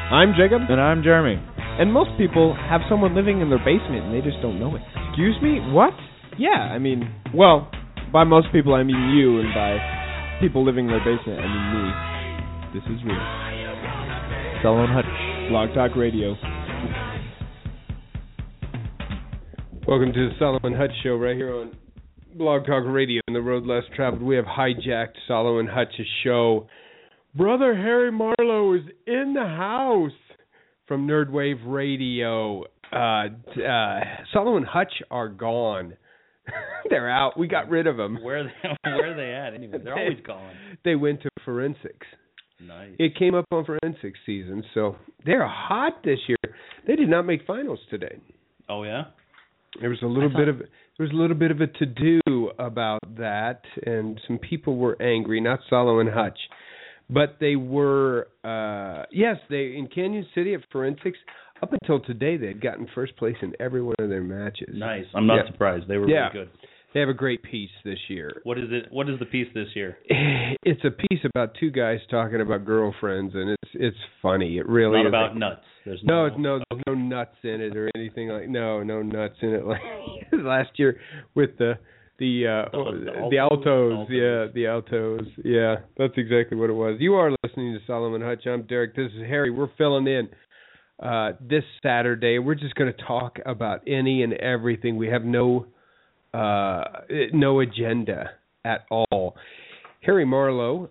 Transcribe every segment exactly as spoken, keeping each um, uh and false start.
I'm Jacob. And I'm Jeremy. And most people have someone living in their basement and they just don't know it. Excuse me? What? Yeah, I mean, well, by most people I mean you, and by people living in their basement I mean me. This is real. Sullivan Hutch. Blog Talk Radio. Welcome to the Sullivan Hutch Show right here on Blog Talk Radio and the Road Less Traveled. We have hijacked Sullivan Hutch's show. Brother Harry Marlowe is in the house from Nerdwave Radio. Uh, uh, Sullivan Hutch are gone. They're out. We got rid of them. Where are they, where are they at anyway? They're always gone. They went to forensics. Nice. It came up on forensics season, so they're hot this year. They did not make finals today. Oh yeah. There was a little thought... bit of there was a little bit of a to-do about that, and some people were angry. Not Sullivan Hutch, but they were. Uh, yes, they in Canyon City at forensics. Up until today, they had gotten first place in every one of their matches. Nice. I'm not yeah. surprised. They were yeah. really good. They have a great piece this year. What is it? What is the piece this year? It's a piece about two guys talking about girlfriends, and it's it's funny. It really Not is. about nuts. There's no, no, no, there's no nuts in it or anything like. No, no nuts in it. Like last year with the the uh, the, the, the altos, altos, yeah, the altos, yeah. That's exactly what it was. You are listening to Sullivan Hutch. I'm Derek. This is Harry. We're filling in. Uh, this Saturday, we're just going to talk about any and everything. We have no uh, no agenda at all. Harry Marlowe,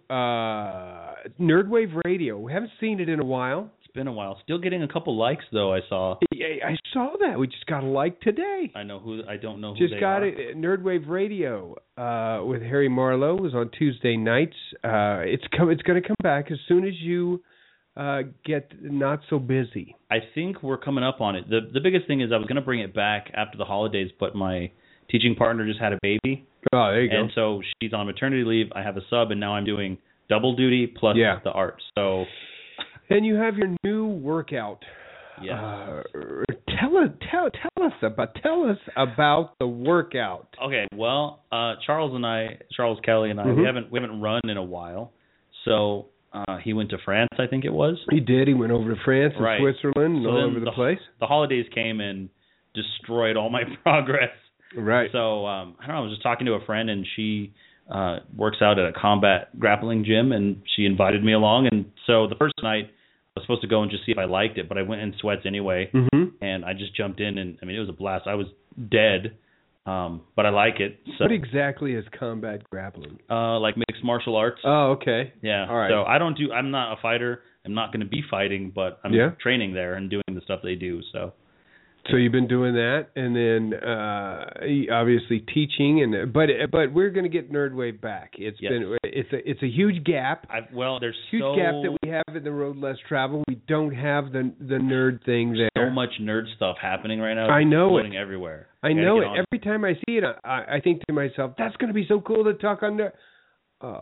uh, Nerdwave Radio. We haven't seen it in a while. It's been a while. Still getting a couple likes though. I saw. Yeah, I saw that. We just got a like today. I know who. I don't know who just they got are. it. Nerdwave Radio uh, with Harry Marlowe was on Tuesday nights. Uh, it's come. It's going to come back as soon as you. Uh, get not so busy. I think we're coming up on it. The the biggest thing is I was going to bring it back after the holidays, but my teaching partner just had a baby. Oh, there you and go. And so she's on maternity leave. I have a sub, and now I'm doing double duty plus yeah. the art. So. And you have your new workout. Yes. Uh, tell us, tell, tell us about, tell us about the workout. Okay. Well, uh, Charles and I, Charles Kelly and I, mm-hmm. we haven't we haven't run in a while, so. Uh, he went to France, I think it was. He did. He went over to France and right. Switzerland and so all over the, the place. The holidays came and destroyed all my progress. Right. So, um, I don't know, I was just talking to a friend, and she uh, works out at a combat grappling gym, and she invited me along. And so the first night, I was supposed to go and just see if I liked it, but I went in sweats anyway, mm-hmm. and I just jumped in, and, I mean, it was a blast. I was dead. Um, but I like it. So. What exactly is combat grappling? Uh, like mixed martial arts. Oh, okay. Yeah. All right. So I don't do. I'm not a fighter. I'm not going to be fighting, but I'm yeah. training there and doing the stuff they do. So. So you've been doing that, and then uh, obviously teaching, and but but we're going to get Nerdwave back. It's yes. been it's a it's a huge gap. I've, well, there's huge so, gap that we have in the Road Less Travel. We don't have the the nerd thing there. So much nerd stuff happening right now. I know it. everywhere. I know it. Every time I see it, I, I think to myself, "That's going to be so cool to talk on there." Oh,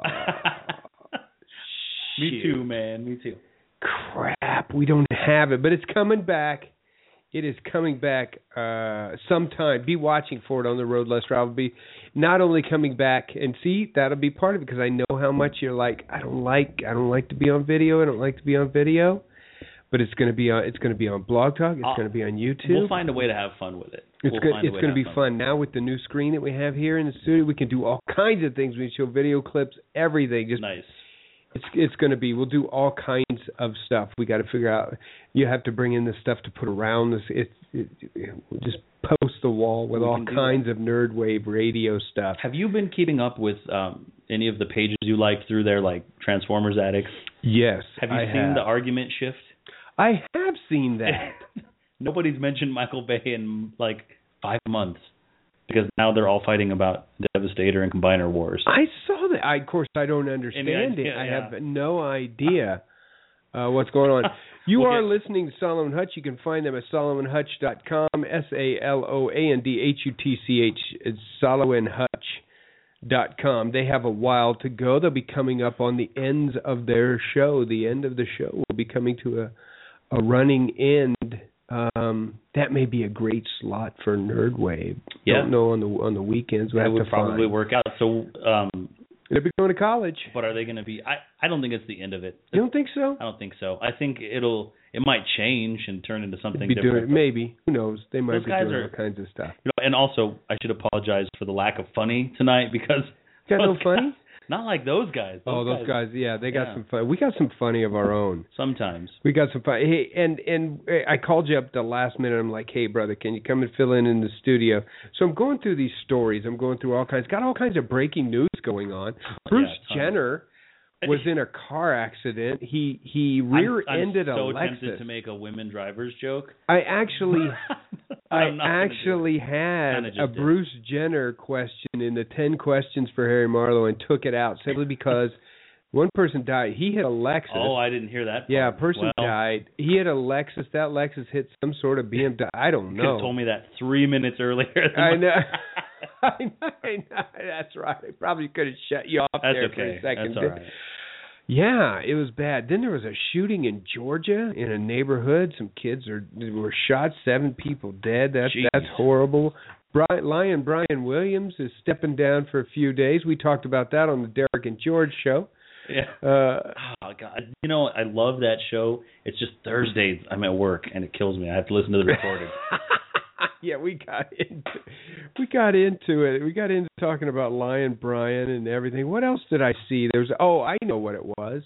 me too, man. Me too. Crap, we don't have it, but it's coming back. It is coming back uh, sometime. Be watching for it on the Road Less Travel. Be not only coming back, and see, that'll be part of it, because I know how much you're like, I don't like, I don't like to be on video. I don't like to be on video. But it's going to be on. It's going to be on Blog Talk. It's I'll, going to be on YouTube. We'll find a way to have fun with it. It's we'll going. It's going to be fun. Now with the new screen that we have here in the studio, we can do all kinds of things. We can show video clips, everything. Just nice. It's it's going to be. We'll do all kinds of stuff. We got to figure out. You have to bring in the stuff to put around this. It, it, it we'll just post the wall with we all kinds of Nerdwave Radio stuff. Have you been keeping up with um, any of the pages you like through there, like Transformers Addicts? Yes. Have you I seen have. the argument shift? I have seen that. Nobody's mentioned Michael Bay in like five months because now they're all fighting about Devastator and Combiner Wars. I saw that. I, of course, I don't understand idea, it. I yeah. have no idea uh, what's going on. You we'll are get... listening to Sullivan Hutch. You can find them at sullivan hutch dot com, S A L O A N D H U T C H. It's sullivan hutch dot com. They have a while to go. They'll be coming up on the ends of their show. The end of the show will be coming to a a running end. Um, that may be a great slot for Nerdwave. Yeah. Don't know on the on the weekends. That we'll would probably find. work out. So um, They'll be going to college. But are they going to be? I, I don't think it's the end of it. You don't think so? I don't think so. I think it'll it might change and turn into something be different. Doing, maybe. Who knows? They might Those be guys doing are, all kinds of stuff. You know, and also, I should apologize for the lack of funny tonight because got no guys, funny. Not like those guys. Those oh, those guys. guys yeah, they got yeah. some fun. We got some funny of our own. Sometimes we got some fun. Hey, and and I called you up the last minute. I'm like, hey, brother, can you come and fill in in the studio? So I'm going through these stories. I'm going through all kinds. Got all kinds of breaking news going on. Bruce yeah, Jenner was in a car accident. He he rear-ended I'm, I'm so a Lexus. tempted to make a women drivers joke. I actually, I actually had a did. Bruce Jenner question in the ten questions for Harry Marlowe and took it out simply because one person died. He hit a Lexus. Oh, I didn't hear that part. Yeah, a person well, died. He hit a Lexus. That Lexus hit some sort of B M W. I don't know. You could have told me that three minutes earlier. I know. I know. I know. That's right. I probably could have shut you off That's there okay. for a second. That's all right. Yeah, it was bad. Then there was a shooting in Georgia in a neighborhood. Some kids are were shot. Seven people dead. That's Jeez. that's horrible. Brian, Lion Brian Williams is stepping down for a few days. We talked about that on the Derek and George show. Yeah. Uh, oh God, you know I love that show. It's just Thursdays I'm at work and it kills me. I have to listen to the recording. Yeah, we got into we got into it. We got into talking about Lion Brian and everything. What else did I see? There was oh, I know what it was.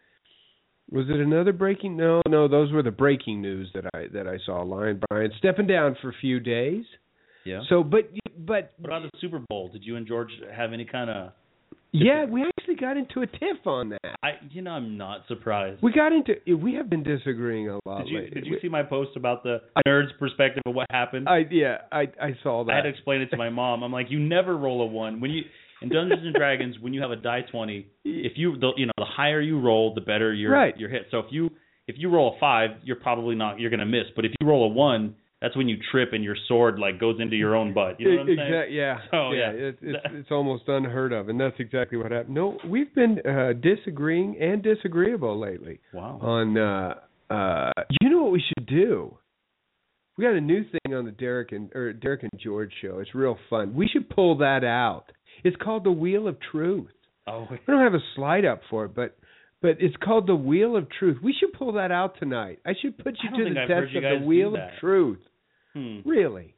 Was it another breaking? No, no, those were the breaking news that I that I saw. Lion Brian stepping down for a few days. Yeah. So, but but what about the Super Bowl? Did you and George have any kind of? Yeah, we actually got into a tiff on that. I, you know, I'm not surprised. We got into. We have been disagreeing a lot. Did you lately. Did you see my post about the nerd's perspective of what happened? I yeah, I I saw that. I had to explain it to my mom. I'm like, you never roll a one when you in Dungeons and Dragons when you have a die twenty. If you the you know the higher you roll, the better your right. your hit. So if you if you roll a five, you're probably not you're gonna miss. But if you roll a one, that's when you trip and your sword like goes into your own butt. You know what I'm exactly, saying? Yeah. So, yeah. yeah. It's, it's it's almost unheard of, and that's exactly what happened. No, we've been uh, disagreeing and disagreeable lately. Wow. On uh, uh, you know what we should do? We got a new thing on the Derek and or Derek and George show. It's real fun. We should pull that out. It's called the Wheel of Truth. Oh. We don't have a slide up for it, but. But it's called the Wheel of Truth. We should pull that out tonight. I should put you I don't to think the I've test heard you of guys the Wheel do of that. Truth. Hmm. Really?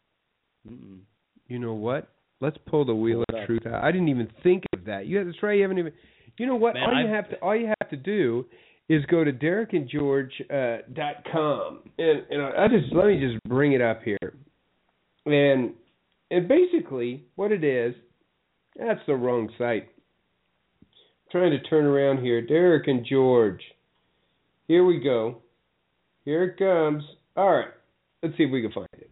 Mm-mm. You know what? Let's pull the Wheel Pull of up. Truth out. I didn't even think of that. You that's right. You haven't even. You know what? Man, all you I've- have to all you have to do is go to derek and george dot com and and I just let me just bring it up here. And and basically what it is, that's the wrong site. Trying to turn around here. Derek and George. Here we go. Here it comes. All right. Let's see if we can find it.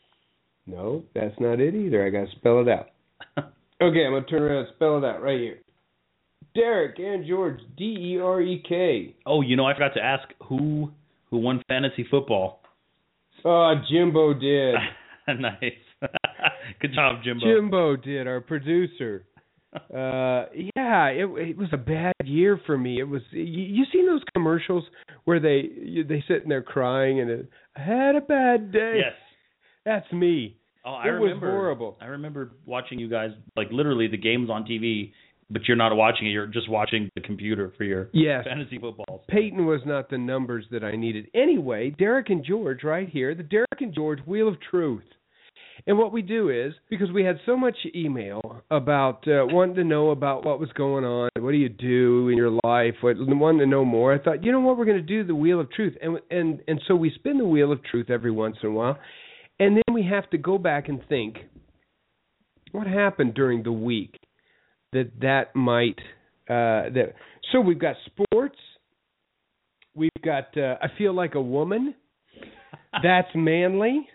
No, that's not it either. I got to spell it out. Okay, I'm going to turn around and spell it out right here. Derek and George, D E R E K. Oh, you know, I forgot to ask who who won fantasy football. Oh, Jimbo did. Nice. Good job, Jimbo. Jimbo did, our producer. Uh, yeah, it, it was a bad year for me. It was. You, you seen those commercials where they you, they sit in there crying and it, I had a bad day. Yes. That's me. Oh, I it remember. was horrible. I remember watching you guys like literally the games on T V, but you're not watching it. You're just watching the computer for your yes. fantasy football. Peyton was not the numbers that I needed. Anyway, Derek and George right here, the Derek and George Wheel of Truth. And what we do is, because we had so much email about uh, wanting to know about what was going on, what do you do in your life, what, wanting to know more, I thought, you know what, we're going to do the Wheel of Truth. And and and so we spin the Wheel of Truth every once in a while. And then we have to go back and think, what happened during the week that that might, uh, that. So we've got sports. We've got, uh, I feel like a woman. That's manly.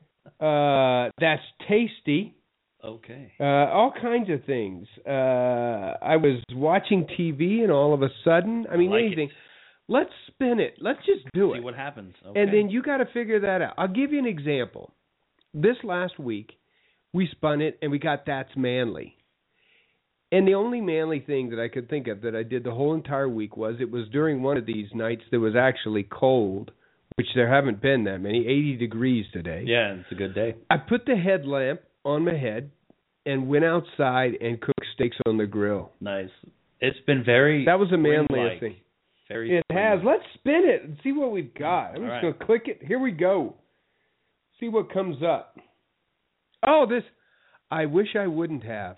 Uh, that's tasty. Okay. Uh, all kinds of things. Uh, I was watching T V and all of a sudden, I mean, I like anything. it. Let's spin it. Let's just do See it. what happens. Okay. And then you got to figure that out. I'll give you an example. This last week, we spun it and we got That's Manly. And the only manly thing that I could think of that I did the whole entire week was it was during one of these nights that was actually cold, which there haven't been that many, eighty degrees today. Yeah, it's a good day. I put the headlamp on my head, and went outside and cooked steaks on the grill. Nice. It's been very. That was a manly spring-like. thing. Very. It has. Let's spin it and see what we've got. I'm All just right. going to click it. Here we go. See what comes up. Oh, this. I wish I wouldn't have.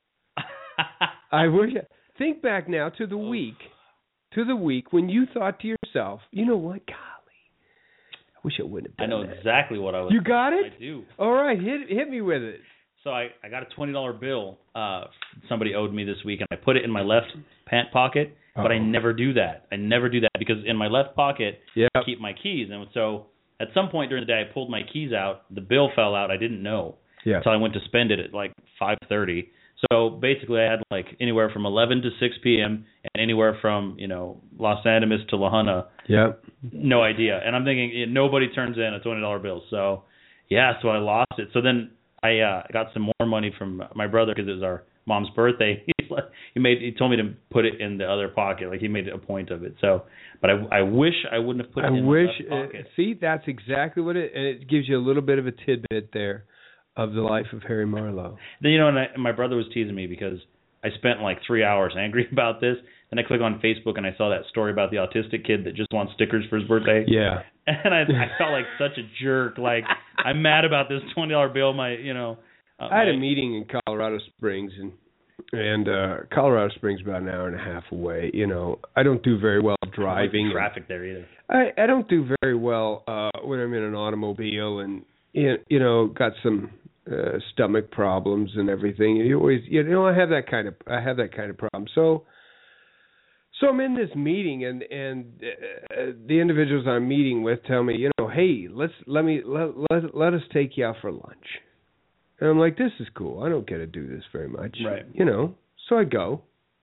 I wish. I, think back now to the week, to the week when you thought to yourself, you know what, golly, I wish I wouldn't I have done know that. exactly what I was. You got it? I do. All right, hit hit me with it. So I, I got a twenty dollar bill uh, somebody owed me this week, and I put it in my left pant pocket, but I Uh-oh. never do that. I never do that because in my left pocket, Yep. I keep my keys. And so at some point during the day, I pulled my keys out. The bill fell out. I didn't know. Yeah. So I went to spend it at like five thirty. So basically, I had like anywhere from eleven to six p.m. and anywhere from, you know, Los Animas to La Junta. Yep. No idea. And I'm thinking, eh, nobody turns in a twenty dollar bill. So, yeah, so I lost it. So then I uh, got some more money from my brother because it was our mom's birthday. He's like, he made he told me to put it in the other pocket. Like he made a point of it. So, but I I wish I wouldn't have put it I in wish. the left pocket. Uh, see, that's exactly what it. And it gives you a little bit of a tidbit there of the life of Harry Marlowe. Then, you know, and, I, and my brother was teasing me because I spent like three hours angry about this. Then I click on Facebook and I saw that story about the autistic kid that just wants stickers for his birthday. Yeah. And I, I felt like such a jerk. Like I'm mad about this twenty dollar bill. My, you know. Uh, I had my, a meeting in Colorado Springs, and and uh, Colorado Springs is about an hour and a half away. You know, I don't do very well I don't like the driving. traffic there either. I I don't do very well uh, when I'm in an automobile, and you you know got some uh, stomach problems and everything. You always you know I have that kind of I have that kind of problem. So. So I'm in this meeting, and and uh, the individuals I'm meeting with tell me, you know, hey, let's let me let let, let us take you out for lunch. And I'm like, this is cool. I don't get to do this very much, Right. you know. So I go.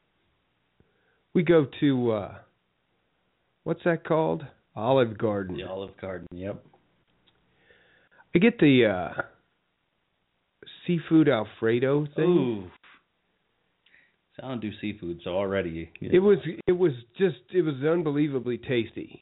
We go to uh, what's that called? Olive Garden. The Olive Garden. Yep. I get the uh, seafood Alfredo thing. Ooh. So I don't do seafood, so already. You know, It was it was just it was unbelievably tasty.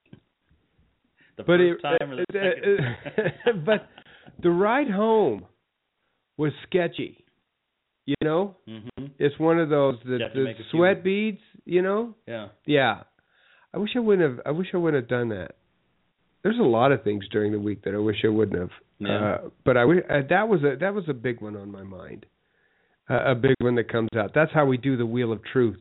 the But first it, time or the second. uh, but the ride home was sketchy. You know, Mm-hmm. it's one of those that You have to the make a few- sweat beads. You know, Yeah. yeah. I wish I wouldn't have. I wish I wouldn't have done that. There's a lot of things during the week that I wish I wouldn't have. Yeah. Uh, but I wish, uh, that was a that was a big one on my mind. Uh, a big one that comes out. That's how we do the Wheel of Truth.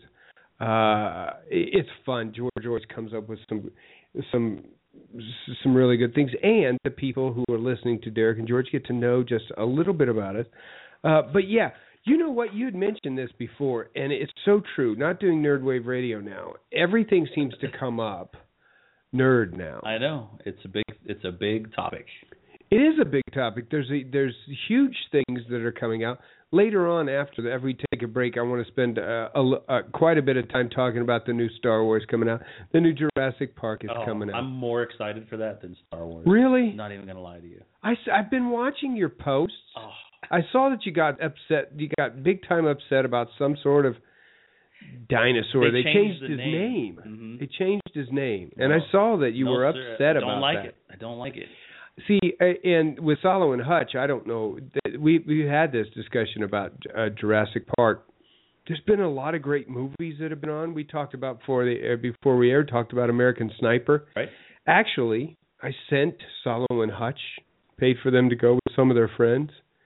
Uh, it, it's fun. George always comes up with some some some really good things, and the people who are listening to Derek and George get to know just a little bit about it. Uh, but yeah, you know what? You had mentioned this before, and it's so true. Not doing Nerd Wave Radio now, everything seems to come up nerd now. I know. It's a big it's a big topic. It is a big topic. There's a, there's huge things that are coming out. Later on, after the, after we take a break, I want to spend uh, a, uh, quite a bit of time talking about the new Star Wars coming out. The new Jurassic Park is Oh, coming out. I'm more excited for that than Star Wars. Really? I'm not even gonna lie to you. I, have been watching your posts. Oh. I saw that you got upset. You got big time upset about some sort of dinosaur. They They, changed changed the his name. name. Mhm. They changed his name, and No. I saw that you No, were sir. upset I don't about like that. it. I don't like it. See, uh, and with Solo and Hutch, I don't know. th- We we had this discussion about uh, Jurassic Park. There's been a lot of great movies that have been on. We talked about before the uh, before we aired. Talked about American Sniper. Right. Actually, I sent Solo and Hutch, paid for them to go with some of their friends,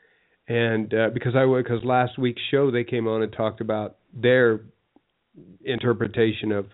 and uh, because I because last week's show they came on and talked about their interpretation of.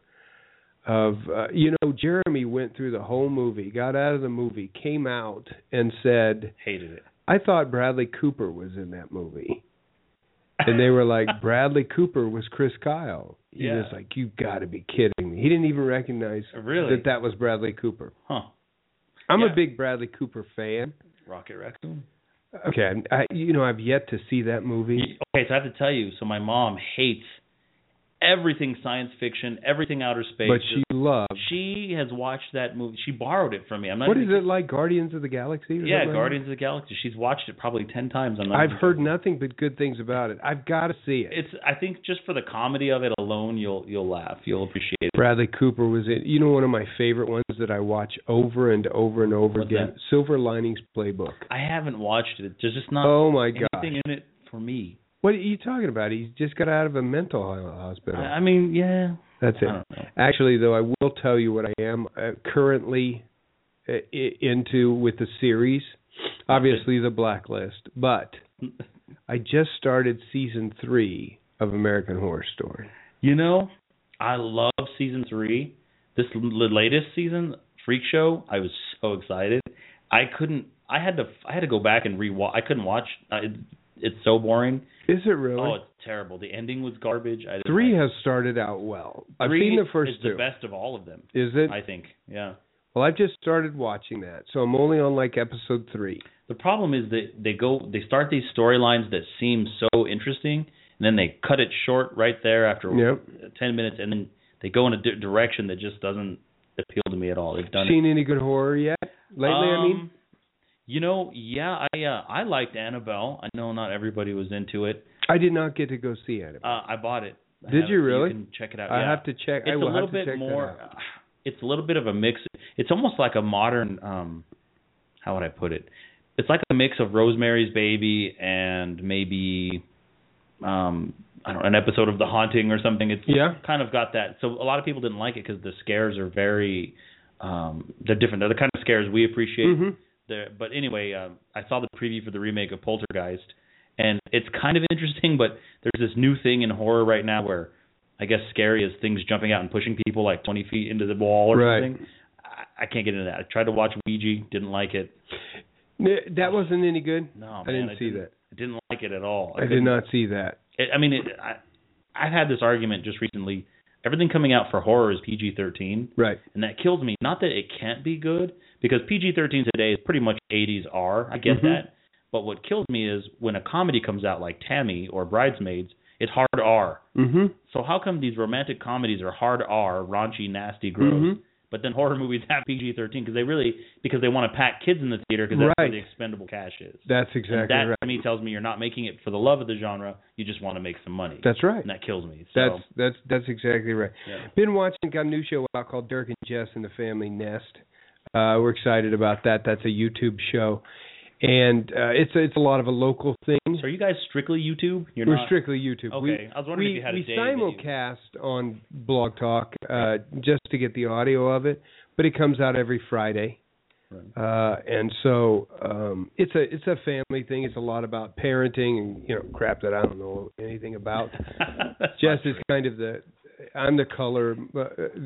Of uh, you know, Jeremy went through the whole movie, got out of the movie, came out and said, Hated it. I thought Bradley Cooper was in that movie. And they were like, Bradley Cooper was Chris Kyle. He Yeah. was like, you've got to be kidding me. He didn't even recognize Really? that that was Bradley Cooper. Huh. I'm Yeah. a big Bradley Cooper fan. Rocket Raccoon. Okay, I, you know, I've yet to see that movie. Okay, so I have to tell you, so my mom hates everything science fiction, everything outer space. But she loves. She has watched that movie. She borrowed it from me. I'm not What is even, it like, Guardians of the Galaxy? Or Yeah, something like Guardians of the Galaxy. She's watched it probably ten times. I'm not I've even heard joking. nothing but good things about it. I've got to see it. It's. I think just for the comedy of it alone, you'll you'll laugh. You'll appreciate it. Bradley Cooper was in. You know, one of my favorite ones that I watch over and over and over What's again. that? Silver Linings Playbook. I haven't watched it. There's just not Oh my god! anything in it for me. What are you talking about? He just got out of a mental hospital. I, I mean, yeah. That's it. I don't know. Actually, though, I will tell you what I am uh, currently uh, into with the series. Obviously, The Blacklist, but I just started season three of American Horror Story. You know, I love season three. This l- latest season, Freak Show, I was so excited. I couldn't. I had to. I had to go back and rewatch. I couldn't watch. I, it, it's so boring. Is it really? Oh, it's terrible. The ending was garbage. I didn't Three like has started out well. I've Three seen the first is two. the best of all of them. Is it? I think. Yeah. Well, I've just started watching that, so I'm only on like episode three. The problem is that they go. They start these storylines that seem so interesting, and then they cut it short right there after Yep. ten minutes, and then they go in a di- direction that just doesn't appeal to me at all. They've done Seen it. any good horror yet? Lately, um, I mean. You know, yeah, I uh, I liked Annabelle. I know not everybody was into it. I did not get to go see it. Uh, I bought it. I Did have you it, so really? You can check it out. I yeah. have to check. It's I will a little have to bit check more. that out. It's a little bit of a mix. It's almost like a modern. Um, how would I put it? It's like a mix of Rosemary's Baby and maybe, um, I don't know, an episode of The Haunting or something. It's Yeah. kind of got that. So a lot of people didn't like it because the scares are very. Um, they're different. They're the kind of scares we appreciate. Mm-hmm. There, but anyway, um, I saw the preview for the remake of Poltergeist, and it's kind of interesting. But there's this new thing in horror right now where I guess scary is things jumping out and pushing people like twenty feet into the wall or Right. something. I, I can't get into that. I tried to watch Ouija, didn't like it. That wasn't any good? No, I man, didn't I see didn't, that. I didn't like it at all. I did couldn't- not see that. It, I mean, it, I, I've had this argument just recently. Everything coming out for horror is P G thirteen. Right. And that kills me. Not that it can't be good, because P G thirteen today is pretty much eighties R. I get Mm-hmm. that. But what kills me is when a comedy comes out like Tammy or Bridesmaids, it's hard R. Mm-hmm. So how come these romantic comedies are hard R, raunchy, nasty, gross, Mhm. but then horror movies have P G thirteen because they really because they want to pack kids in the theater because that's Right. where the expendable cash is. That's exactly and that right. to me tells me you're not making it for the love of the genre. You just want to make some money. That's right. And that kills me. So, That's that's that's exactly right. yeah. Been watching, got a new show out called Derek and Jess and the Family Nest. Uh, we're excited about that. That's a YouTube show, and uh, it's a, it's a lot of a local thing. So are you guys strictly YouTube? You're We're not? strictly YouTube. Okay. We, I was wondering we, if you had a we day that you- simulcast on Blog Talk uh, just to get the audio of it, but it comes out every Friday. Right. Uh, and so um, it's a it's a family thing. It's a lot about parenting and you know crap that I don't know anything about. That's Jess not is true. kind of the I'm the color uh,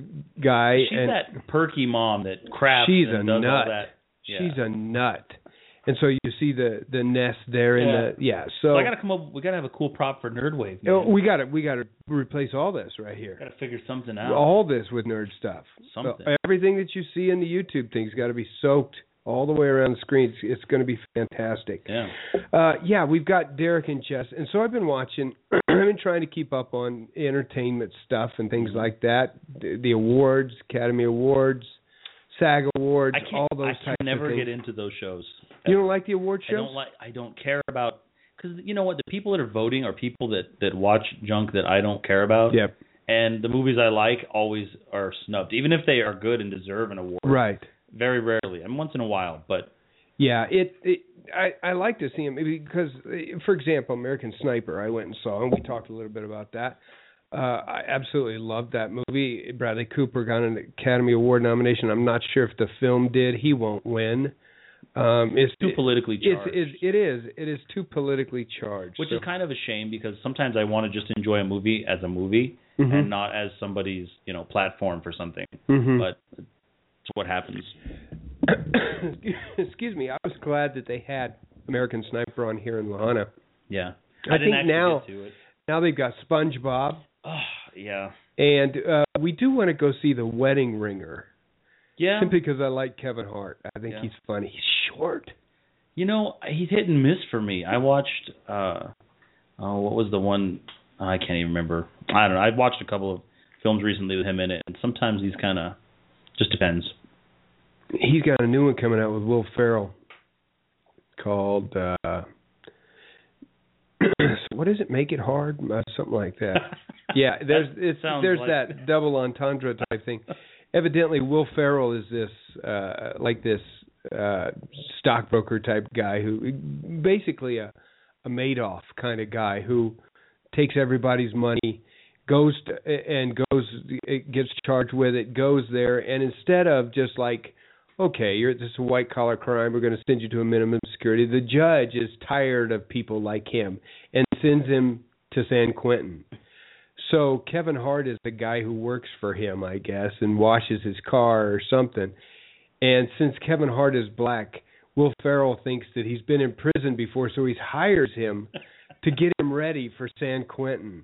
guy. She's and that perky mom that crafts she's and a does nut. all that. Yeah. She's a nut. And so you see the the nest there in Yeah. the yeah. So, So I gotta come up. We gotta have a cool prop for Nerdwave. you know, man. we got to we got to replace all this right here. gotta figure something out. All this with nerd stuff. Something. So everything that you see in the YouTube thing's got to be soaked all the way around the screen. It's, it's going to be fantastic. Yeah. Uh, yeah, we've got Derek and Jess, and so I've been watching. I've been trying to keep up on entertainment stuff and things like that. The, the awards, Academy Awards, SAG Awards, I can't. all those I types can never of things. get into those shows. You don't like the award I shows? don't like. I don't care about because you know what? The people that are voting are people that that watch junk that I don't care about. Yep. And the movies I like always are snubbed, even if they are good and deserve an award. Right. Very rarely, and once in a while, but Yeah, it. it I, I like to see him because, uh, for example, American Sniper, I went and saw, and we talked a little bit about that. Uh, I absolutely loved that movie. Bradley Cooper got an Academy Award nomination. I'm not sure if the film did. He won't win. Um, it's too politically charged. It's, it, it is. It is too politically charged. Which so. is kind of a shame because sometimes I want to just enjoy a movie as a movie Mhm. and not as somebody's you know platform for something. Mhm. But it's what happens. Excuse me. I was glad that they had American Sniper on here in Lahana. Yeah. I didn't think actually now- get to it. Now they've got SpongeBob, Oh, yeah. and uh, we do want to go see The Wedding Ringer. Yeah. Simply because I like Kevin Hart. I think Yeah. he's funny. He's short. You know, he's hit and miss for me. I watched uh oh, what was the one I can't even remember. I don't know. I've watched a couple of films recently with him in it, and sometimes he's kind of just depends. He's got a new one coming out with Will Ferrell called uh what is it? Make It Hard? Uh, something like that. Yeah, there's That it's sounds there's like- that double entendre type thing. Evidently, Will Ferrell is this uh like this uh stockbroker type guy who basically a a Madoff kind of guy who takes everybody's money, goes to, and goes gets charged with it, goes there, and instead of just like, okay, you're this is a white collar crime, we're going to send you to a minimum security, the judge is tired of people like him and sends him to San Quentin. So Kevin Hart is the guy who works for him, I guess, and washes his car or something. And since Kevin Hart is black, Will Ferrell thinks that he's been in prison before, so he hires him to get him ready for San Quentin.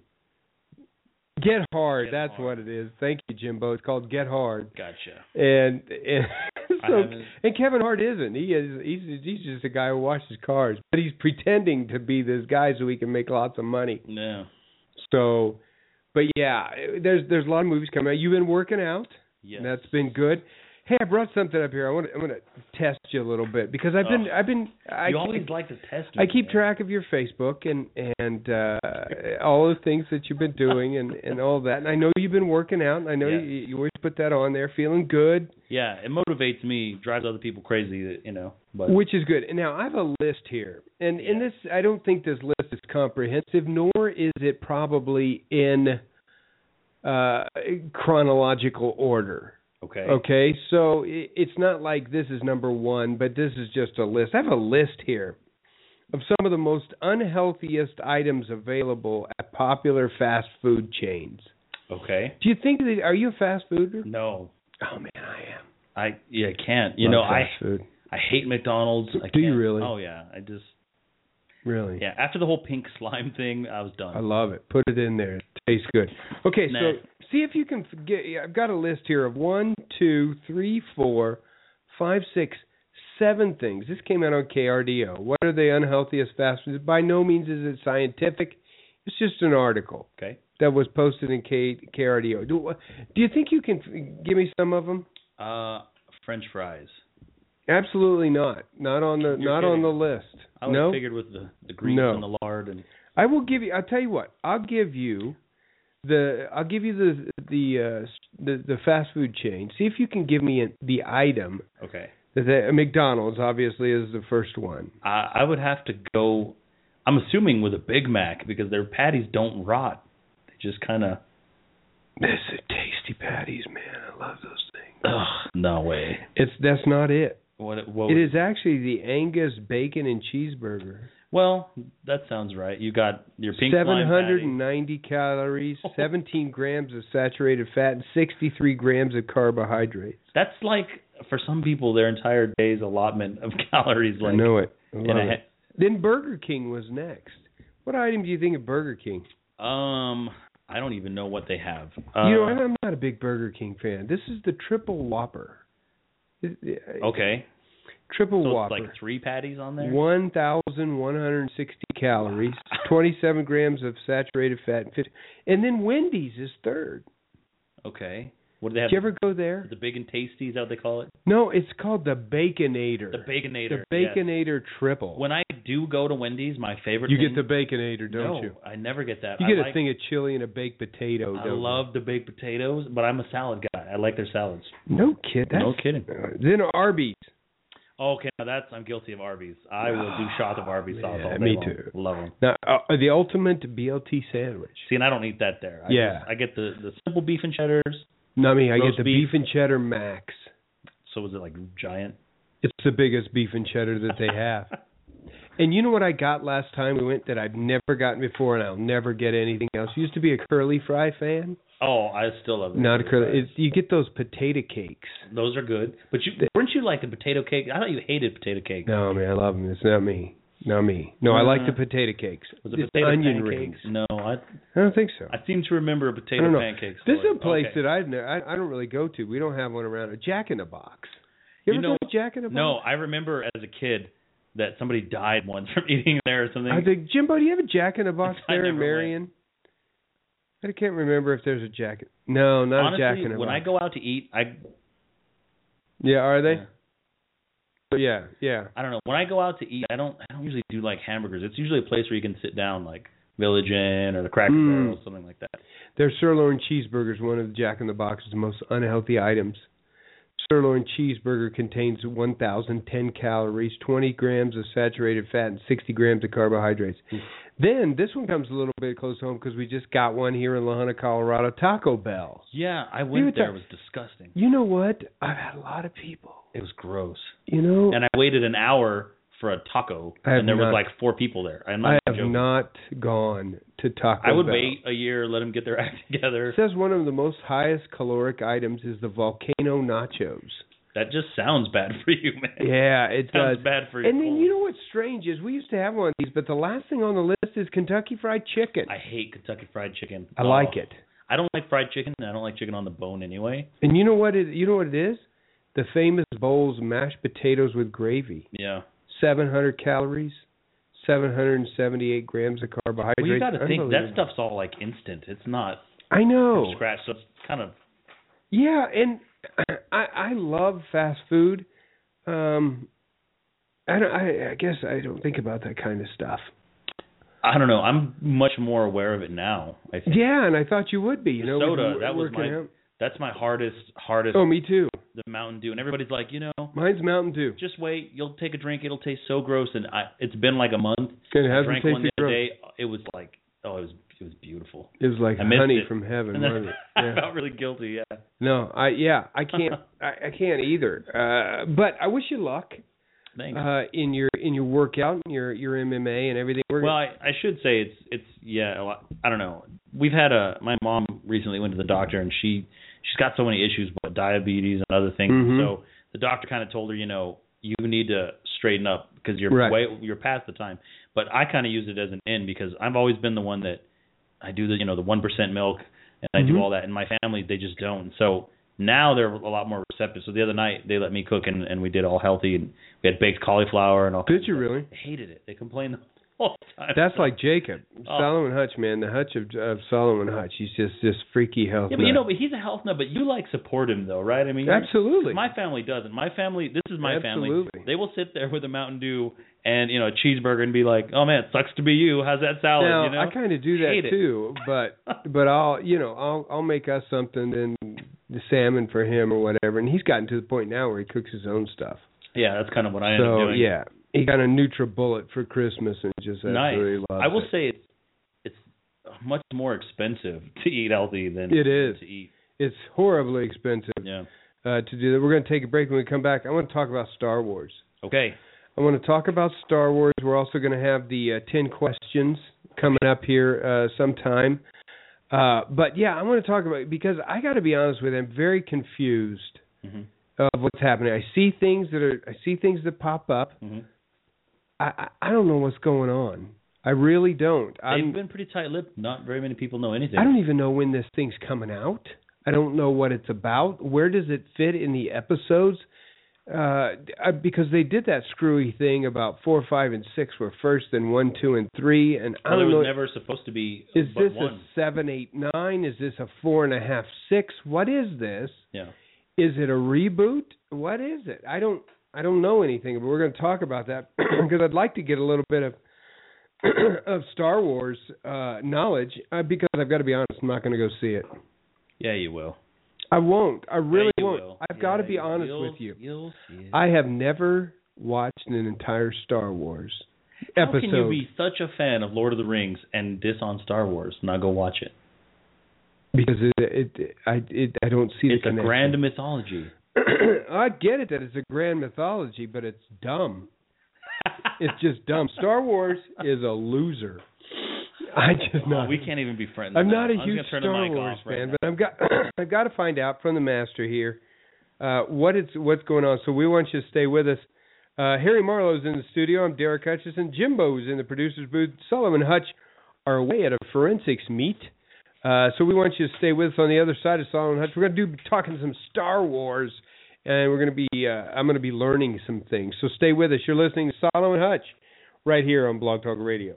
Get Hard, Get that's hard. What it is. Thank you, Jimbo. It's called Get Hard. Gotcha. And and so and Kevin Hart isn't. He is he's he's just a guy who washes cars, but he's pretending to be this guy so he can make lots of money. Yeah. So, but yeah, there's there's a lot of movies coming out. You've been working out. Yes. And that's been good. Hey, I brought something up here. I want to, I'm going to test you a little bit because I've been oh, I've been I you keep, always like to test me. I keep man. track of your Facebook and and uh, all the things that you've been doing and, and all that. And I know you've been working out. And I know yes. you, you always put that on there, feeling good. Yeah, it motivates me, drives other people crazy, you know. But which is good. And now I have a list here, and yeah. in this I don't think this list is comprehensive, nor is it probably in uh, chronological order. Okay. Okay, so it's not like this is number one, but this is just a list. I have a list here of some of the most unhealthiest items available at popular fast food chains. Okay. Do you think that, are you a fast fooder? No. Oh man, I am. I yeah, I can't. You Love know, fast I food. I hate McDonald's. I Do can't. you really? Oh yeah, I just Really? Yeah, after the whole pink slime thing, I was done. I love it. Put it in there. It tastes good. Okay, nah. so see if you can get. I've got a list here of one, two, three, four, five, six, seven things. This came out on K R D O. What are the unhealthiest fast foods? By no means is it scientific. It's just an article. Okay. That was posted in K KRDO. Do do you think you can give me some of them? Uh, French fries. Absolutely not. Not on the You're not kidding. on the list. I would no? have figured with the the grease No. and the lard and. I will give you. I'll tell you what. I'll give you the. I'll give you the the uh, the, the fast food chain. See if you can give me a, the item. Okay. That the, McDonald's obviously is the first one. I I would have to go. I'm assuming with a Big Mac because their patties don't rot. They just kind of. This is tasty patties, man. I love those things. Ugh, no way. It's that's not it. What? What? It is actually the Angus bacon and cheeseburger. Well, that sounds right. You got your pink slime seven hundred patty. ninety calories, seventeen grams of saturated fat, and sixty-three grams of carbohydrates. That's like for some people their entire day's allotment of calories. Like I know it. I in love a, it. Then Burger King was next. What item do you think of Burger King? Um, I don't even know what they have. Uh, you know, I'm not a big Burger King fan. This is the Triple Whopper. Okay. Triple so Whopper. It's like three patties on there. One thousand one hundred sixty calories, twenty-seven grams of saturated fat, and fifty. And then Wendy's is third. Okay. What do they have? Did you ever go there? The Big and Tasty, is that what they call it? No, it's called the Baconator. The Baconator. The Baconator yes. Triple. When I do go to Wendy's, my favorite You thing, get the Baconator, don't no, you? I never get that. You I get a like, thing of chili and a baked potato, I don't love the baked potatoes, but I'm a salad guy. I like their salads. you? No kid. That's, No kidding. Uh, then Arby's. Okay, now that's I'm guilty of Arby's. I will do shots of Arby's sauce Yeah, all day me long. too. Love them. Now, uh, the ultimate B L T sandwich. See, and I don't eat that there. I Yeah. just, I get the, the simple beef and cheddars. No, I mean, I Roast get the beef. beef and cheddar max. So is it like giant? It's the biggest beef and cheddar that they have. And you know what I got last time we went that I've never gotten before, and I'll never get anything else? Used to be a curly fry fan. Oh, I still love it. Not a curly. It's, you get those potato cakes. Those are good. But you weren't you like the potato cake? I thought you hated potato cake. No, man, I love them. It's not me. Not me. No, I like the potato cakes. Was it It's potato onion pancakes? rings. No, I I don't think so. I seem to remember a I potato don't know. pancake This story. is a place Okay. that I've never, I, I don't really go to. We don't have one around. A Jack in the Box. You, You ever know- go to Jack in the Box? No, I remember as a kid that somebody died once from eating there or something. I think, Jimbo, do you have a Jack in the Box I there in never Marion? I can't remember if there's a Jack. No, not Honestly, a Jack in the when Box. I go out to eat, I Yeah, are they? Yeah. Yeah, yeah. I don't know. When I go out to eat, I don't I don't usually do like hamburgers. It's usually a place where you can sit down, like Village Inn or the Cracker Mm. Barrel, something like that. Their sirloin cheeseburgers, one of the Jack in the Box's most unhealthy items. sirloin cheeseburger contains one thousand ten calories, twenty grams of saturated fat, and sixty grams of carbohydrates. Mm. Then this one comes a little bit close home because we just got one here in La Junta, Colorado, Taco Bell. Yeah, I went there. It was disgusting. You know what? I've had a lot of people. It was gross. You know? And I waited an hour for a taco, and there not, was like four people there. I'm not I have joking. not gone to Taco Bell. I would Bell. wait a year, let them get their act together. It says one of the most highest caloric items is the volcano nachos. That just sounds bad for you, man. Yeah, it sounds does. bad for you. And then you know what's strange is we used to have one of these, but the last thing on the list is Kentucky Fried Chicken. I hate Kentucky Fried Chicken. I oh. like it. I don't like fried chicken. I don't like chicken on the bone anyway. And you know what it? You know what it is? The famous bowl's mashed potatoes with gravy. Yeah. seven hundred calories, seven hundred seventy-eight grams of carbohydrates. Well, you got to think that stuff's all like instant. It's not. I know. From scratch, so it's kind of. Yeah, and I I love fast food. Um, I don't. I, I guess I don't think about that kind of stuff. I don't know. I'm much more aware of it now, I think. Yeah, and I thought you would be. You the know, soda. with, that was my. out. That's my hardest hardest. Oh, me too. The Mountain Dew, and everybody's like, you know, mine's Mountain Dew. Just wait, you'll take a drink, it'll taste so gross, and I, it's been like a month. It hasn't I drank one the other gross. day. It was like, oh, it was it was beautiful. It was like honey it. from heaven, wasn't it? Yeah. I felt really guilty. Yeah. No, I yeah, I can't, I, I can't either. Uh, but I wish you luck. Thanks. Uh, in your in your workout, your your M M A and everything. We're well, I, I should say it's it's yeah. I don't know. We've had a my mom recently went to the doctor and she she's got so many issues with diabetes and other things. Mm-hmm. So the doctor kind of told her, you know, you need to straighten up because you're right. way you're past the time. But I kind of use it as an in because I've always been the one that I do the you know the one percent milk and I mm-hmm. do all that. And my family they just don't. So now they're a lot more receptive. So the other night they let me cook and, and we did all healthy and we had baked cauliflower and all. Did you really? They hated it. They complained all the time. That's like Jacob oh. Solomon Hutch, man. The Hutch of, of Solomon Hutch. He's just this freaky health. Yeah, but nut. you know, but he's a health nut. But you like support him though, right? I mean, absolutely. My family doesn't. My family. This is my absolutely. family. They will sit there with a Mountain Dew and you know a cheeseburger and be like, "Oh man, it sucks to be you. How's that salad?" Now, you know? I kind of do that Hate too, but but I'll you know I'll I'll make us something and the salmon for him or whatever. And he's gotten to the point now where he cooks his own stuff. Yeah, that's kind of what I so, end up doing. yeah, he got a NutriBullet for Christmas and just nice. absolutely loves I will it. say it's it's much more expensive to eat healthy than it is to eat. It's horribly expensive. Yeah. Uh, to do that, we're going to take a break. When we come back, I want to talk about Star Wars. Okay. I want to talk about Star Wars. We're also going to have the uh, ten questions coming up here uh, sometime. Uh, but yeah, I want to talk about because I got to be honest with you, I'm very confused mm-hmm. of what's happening. I see things that are, I see things that pop up. Mm-hmm. I, I I don't know what's going on. I really don't. They've I'm, been pretty tight-lipped. Not very many people know anything. I don't even know when this thing's coming out. I don't know what it's about. Where does it fit in the episodes? Uh, because they did that screwy thing about four, five, and six were first, and one, two, and three, and I well, don't there was know. never supposed to be. Is but this one. a seven, eight, nine? Is this a four and a half, six? What is this? Yeah. Is it a reboot? What is it? I don't. I don't know anything, but we're going to talk about that because I'd like to get a little bit of of Star Wars uh, knowledge. Uh, because I've got to be honest, I'm not going to go see it. Yeah, you will. I won't. I really yeah, won't. Will. I've yeah, got to be honest you'll, with you. You'll see it. I have never watched an entire Star Wars How episode. How can you be such a fan of Lord of the Rings and diss on Star Wars? Not go watch it. Because it, it, I, it, I don't see it's the connection. It's a grand mythology. I get it that it's a grand mythology, but it's dumb. It's just dumb. Star Wars is a loser. I just not. Oh, we can't even be friends. I'm now. not a I'm huge turn Star the mic Wars off right fan, now. but I've got I've got to find out from the master here uh, what it's what's going on. So we want you to stay with us. Uh, Harry Marlowe's in the studio. I'm Derek Hutchison. Jimbo's in the producer's booth. Sullivan Hutch are away at a forensics meet. Uh, so we want you to stay with us on the other side of Sullivan Hutch. We're going to do talking some Star Wars, and we're going to be uh, I'm going to be learning some things. So stay with us. You're listening to Sullivan Hutch right here on Blog Talk Radio.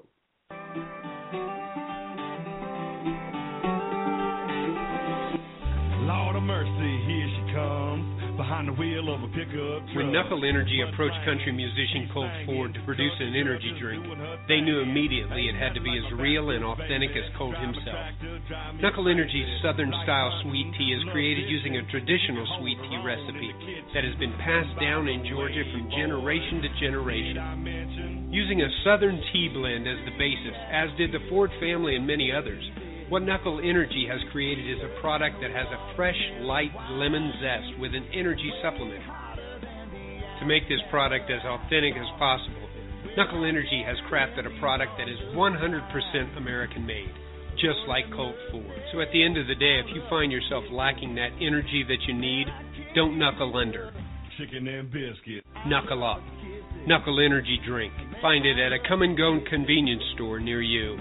behind the wheel of a pickup truck. When Knuckle Energy approached country musician Colt Ford to produce an energy drink, they knew immediately it had to be as real and authentic as Colt himself. Knuckle Energy's Southern-style sweet tea is created using a traditional sweet tea recipe that has been passed down in Georgia from generation to generation. Using a Southern tea blend as the basis, as did the Ford family and many others, what Knuckle Energy has created is a product that has a fresh, light lemon zest with an energy supplement. To make this product as authentic as possible, Knuckle Energy has crafted a product that is one hundred percent American-made, just like Colt Ford. So at the end of the day, if you find yourself lacking that energy that you need, don't knuckle under. Chicken and biscuit. Knuckle up. Knuckle Energy drink. Find it at a come-and-go convenience store near you.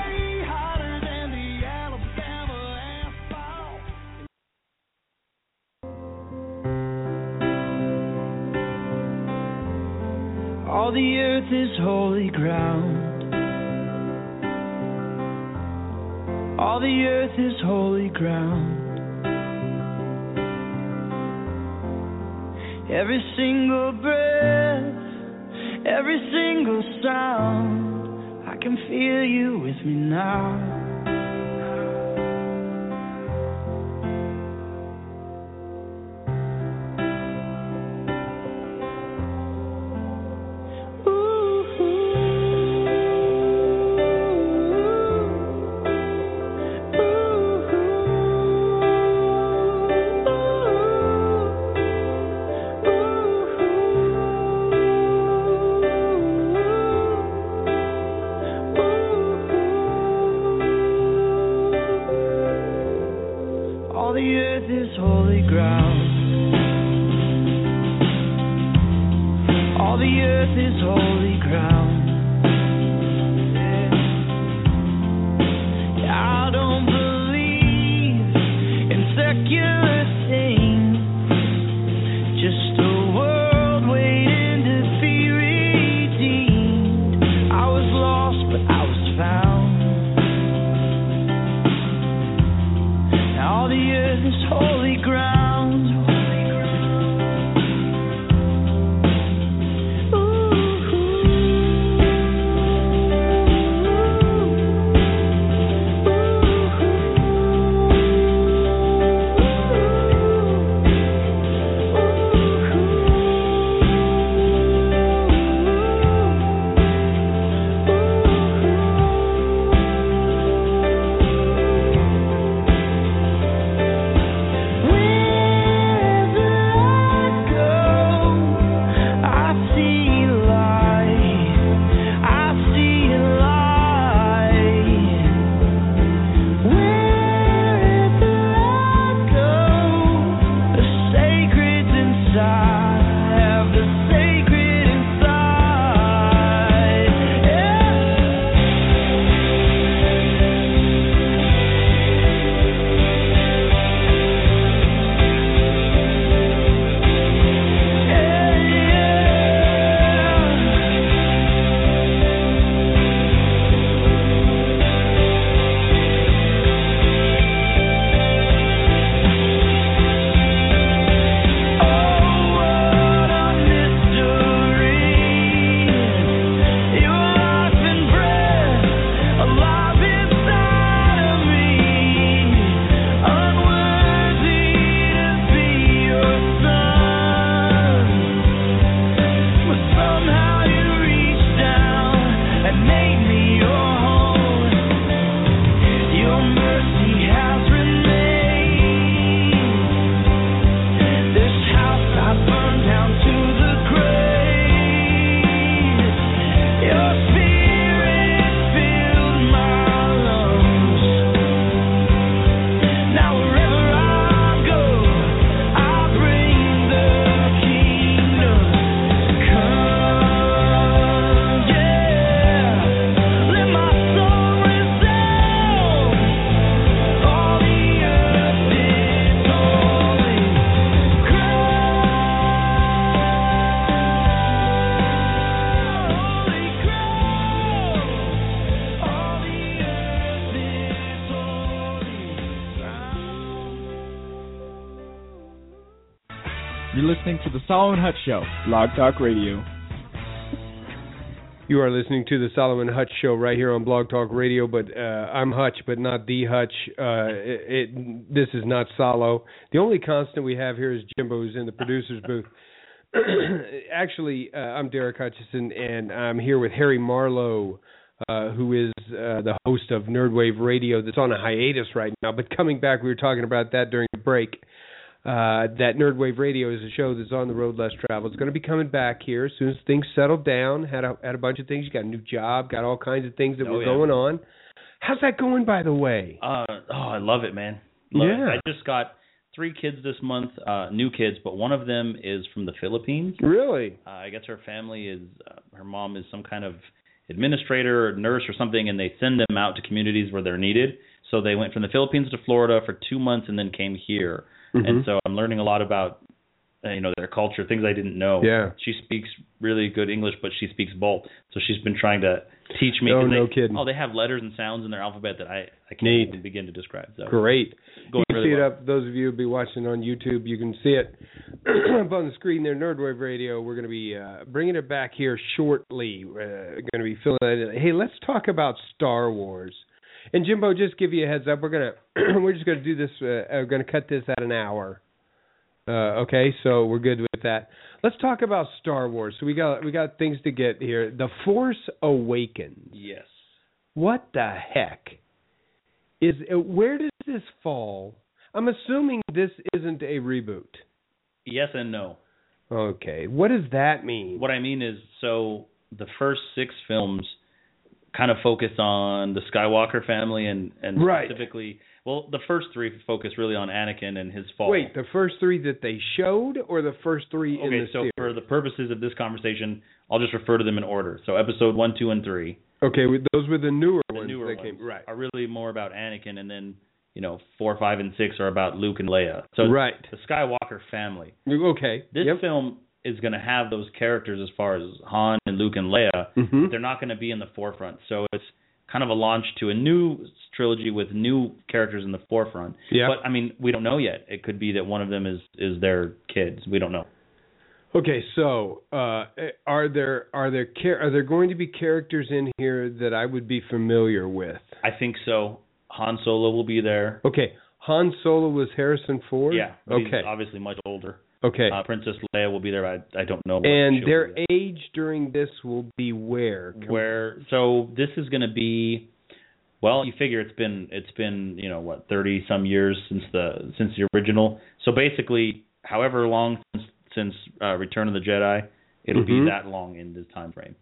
All the earth is holy ground. All the earth is holy ground. Every single breath, every single sound, I can feel you with me now. Ooh. You're listening to The Solomon Hutch Show, Blog Talk Radio. You are listening to the Solomon Hutch Show right here on Blog Talk Radio, but uh, I'm Hutch, but not the Hutch. Uh, it, it, this is not Solo. The only constant we have here is Jimbo, who's in the producer's booth. Actually, uh, I'm Derek Hutchison, and I'm here with Harry Marlowe, uh, who is uh, the host of Nerdwave Radio that's on a hiatus right now, but coming back. We were talking about that during the break. Uh, that Nerdwave Radio is a show that's on the road less travel. It's going to be coming back here as soon as things settle down. Had a had a bunch of things. You got a new job. Got all kinds of things that oh, were yeah. going on. How's that going, by the way? Uh, oh, I love it, man. Love yeah. it. I just got three kids this month, uh, new kids, but one of them is from the Philippines. Really? Uh, I guess her family is, uh, her mom is some kind of administrator or nurse or something, and they send them out to communities where they're needed. So they went from the Philippines to Florida for two months and then came here. Mm-hmm. And so I'm learning a lot about, uh, you know, their culture, things I didn't know. Yeah. She speaks really good English, but she speaks both. So she's been trying to teach me. Oh, no they, kidding. Oh, they have letters and sounds in their alphabet that I, I can't Neat. even begin to describe. So Great. You can really see well. it up. Those of you who be watching on YouTube, you can see it up on the screen there. Nerdwave Radio. We're going to be uh, bringing it back here shortly. We're going to be filling it in. Hey, let's talk about Star Wars. And Jimbo, just give you a heads up. We're gonna we're just gonna do this. Uh, we're gonna cut this at an hour. Uh, okay, so we're good with that. Let's talk about Star Wars. So we got we got things to get here. The Force Awakens. Yes. What the heck is? Uh, where does this fall? I'm assuming this isn't a reboot. Yes and no. Okay. What does that mean? What I mean is, so the first six films kind of focus on the Skywalker family and, and right. specifically, well, the first three focus really on Anakin and his fall. Wait, the first three that they showed or the first three okay, in the so series? for the purposes of this conversation, I'll just refer to them in order. So episode one, two, and three. Okay, those were the newer the ones newer that ones came. Right. Are really more about Anakin, and then, you know, four, five, and six are about Luke and Leia. So right. the Skywalker family. Okay. This yep. film is going to have those characters as far as Han and Luke and Leia. Mm-hmm. But they're not going to be in the forefront. So it's kind of a launch to a new trilogy with new characters in the forefront. Yeah. But I mean, we don't know yet. It could be that one of them is is their kids. We don't know. Okay, so uh, are there are there are there going to be characters in here that I would be familiar with? I think so. Han Solo will be there. Okay, Han Solo was Harrison Ford. Yeah. But Okay. He's obviously much older. Okay. Uh, Princess Leia will be there. I I don't know. What and she'll their be age during this will be where? Where so this is going to be, well, you figure it's been it's been you know what thirty some years since the since the original. So basically, however long since since uh, Return of the Jedi, it'll mm-hmm. be that long in this time frame.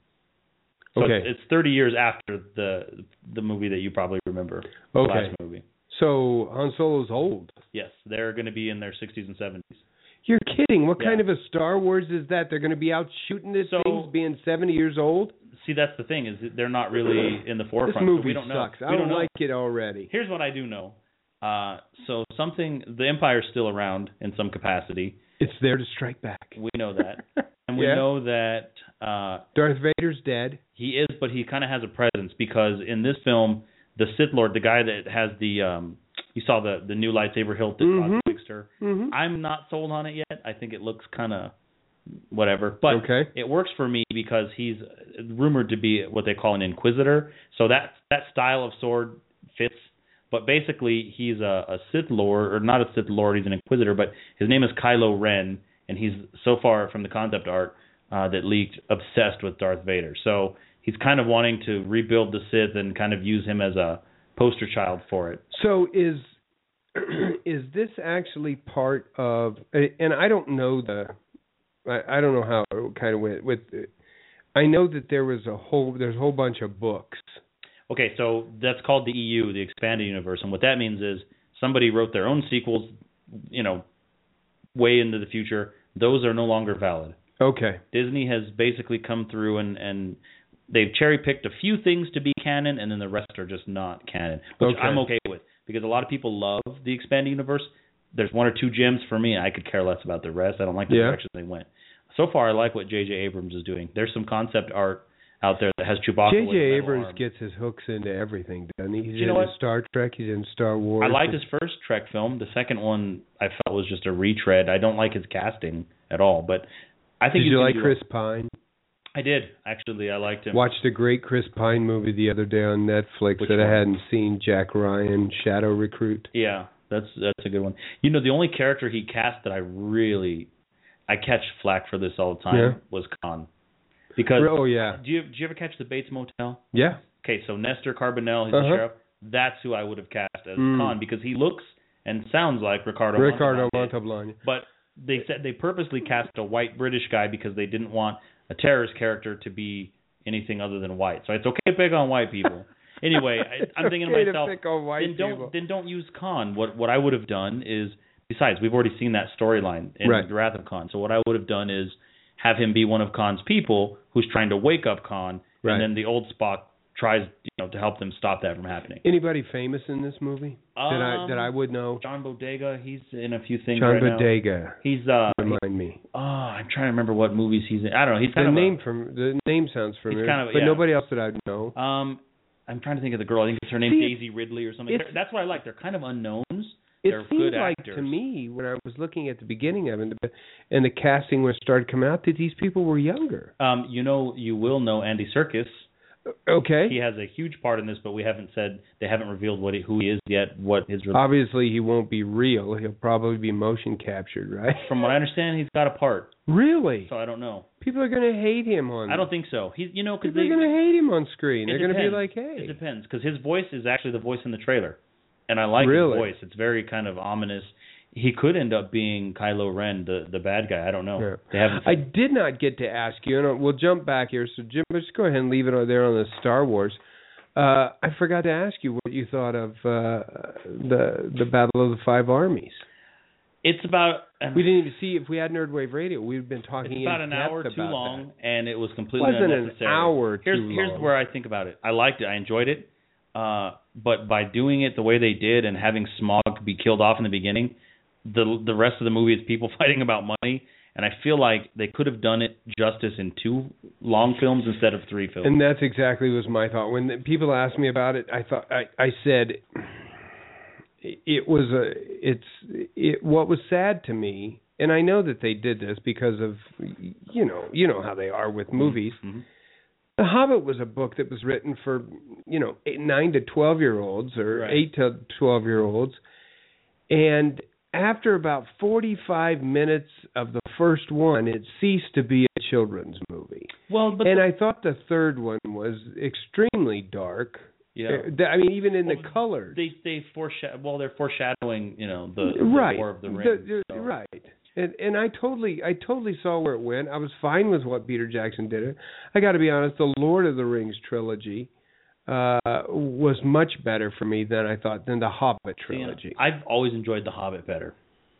So okay. it's, it's thirty years after the the movie that you probably remember. The okay. last movie. So Han Solo's old. Yes, they're going to be in their sixties and seventies. You're kidding. What Yeah. kind of a Star Wars is that? They're going to be out shooting these So- things being seventy years old? See, that's the thing, is that they're not really in the forefront. This movie so we don't know. sucks. We I don't, know. like it already. Here's what I do know. Uh, so something, the Empire's still around in some capacity. It's there to strike back. We know that. And we Yeah. know that uh, Darth Vader's dead. he is, but he kind of has a presence because in this film, the Sith Lord, the guy that has the, um, you saw the, the new lightsaber hilt that Mhm. Todd fixed her. Mm-hmm. I'm not sold on it yet. I think it looks kind of whatever. But Okay. it works for me because he's rumored to be what they call an Inquisitor. So that that style of sword fits. But basically, he's a, a Sith Lord, or not a Sith Lord, he's an Inquisitor, but his name is Kylo Ren, and he's, so far from the concept art uh, that leaked, obsessed with Darth Vader. So he's kind of wanting to rebuild the Sith and kind of use him as a poster child for it. So is is this actually part of? And I don't know the, I, I don't know how it kind of went with. I know that there was a whole there's a whole bunch of books. Okay, so that's called the E U, the Expanded Universe, and what that means is somebody wrote their own sequels, you know, way into the future. Those are no longer valid. Okay. Disney has basically come through and, and they've cherry-picked a few things to be canon, and then the rest are just not canon, which Okay. I'm okay with, because a lot of people love the Expanded Universe. There's one or two gems for me, and I could care less about the rest. I don't like the Yeah. direction they went. So far, I like what J J Abrams is doing. There's some concept art out there that has Chewbacca. J J with a metal Abrams arm. gets his hooks into everything, doesn't he? He's You know into what? Star Trek. He's in Star Wars. I liked his first Trek film. The second one I felt was just a retread. I don't like his casting at all, but I think Did he's you gonna like do Chris well. Pine? I did actually. I liked him. Watched a great Chris Pine movie the other day on Netflix Which that one? I hadn't seen. Jack Ryan, Shadow Recruit. Yeah, that's that's a good one. You know, the only character he cast that I really, I catch flack for this all the time Yeah. was Khan. Because Oh yeah, do you do you ever catch the Bates Motel? yeah. Okay, so Nestor Carbonell, he's Uh-huh. the sheriff. That's who I would have cast as Mm. Khan because he looks and sounds like Ricardo. Ricardo Montalban did. Montalban. But they said they purposely cast a white British guy because they didn't want a terrorist character to be anything other than white. So it's okay to pick on white people. Anyway, I, It's I'm thinking okay to to myself, pick on white then don't people. then don't use Khan. What what I would have done is, besides, we've already seen that storyline in Right. The Wrath of Khan. So what I would have done is have him be one of Khan's people who's trying to wake up Khan, Right. and then the old Spock tries, you know, to help them stop that from happening. Anybody famous in this movie that I that I Um, would know? John Bodega, he's in a few things John right now. Bodega. He's uh, he- Remind me. oh, I'm trying to remember what movies he's in. I don't know. He's kind The of name from the name sounds familiar, kind of- but yeah. nobody else that I know. A, um, I'm trying to think of the girl. I think it's her name See, Daisy Ridley or something. it's- That's what I like. They're kind of unknowns. It They're seemed good like actors. to me when I was looking at the beginning of it and the casting was started coming out that these people were younger. Um, you know, you will know Andy Serkis. Okay. He has a huge part in this, but we haven't said they haven't revealed what he, who he is yet. What his re- Obviously, he won't be real. He'll probably be motion captured, right? from what I understand, he's got a part. Really? So I don't know. People are going to hate him on. I don't think so. He's you know because People they are going to hate him on screen. It They're going to be depends. like, "Hey." It depends because his voice is actually the voice in the trailer, and I like Really? his voice. It's very kind of ominous. He could end up being Kylo Ren, the the bad guy. I don't know. Yeah. They haven't. I did not get to ask you, and we'll jump back here. So, Jim, let's go ahead and leave it on there on the Star Wars. Uh, I forgot to ask you what you thought of uh, the the Battle of the Five Armies. It's about. Um, We didn't even see if we had Nerdwave Radio. We've been talking It's about in an hour depth too about long, that. and it was completely Wasn't an unnecessary. hour too here's long. here's where I think about it. I liked it. I enjoyed it. Uh, but by doing it the way they did and having Smaug be killed off in the beginning, the the rest of the movie is people fighting about money. And I feel like they could have done it justice in two long films instead of three films. And that's exactly was my thought. When the, people asked me about it, I thought I, I said it was a it's it what was sad to me, and I know that they did this because of you know you know how they are with movies. Mm-hmm. The Hobbit was a book that was written for you know eight, nine to twelve year olds or Right. eight to twelve year olds, and after about forty-five minutes of the first one, it ceased to be a children's movie. Well, but And the, I thought the third one was extremely dark. yeah, Uh, th- I mean, even in Well, the colors. they they foreshadow. Well, they're foreshadowing. You know, the, the right. War of the The- Ring. the- so. Right. And and I totally I totally saw where it went. I was fine with what Peter Jackson did. It. I got to be honest. The Lord of the Rings trilogy uh, was much better for me than I thought than the Hobbit trilogy. See, I've always enjoyed The Hobbit better.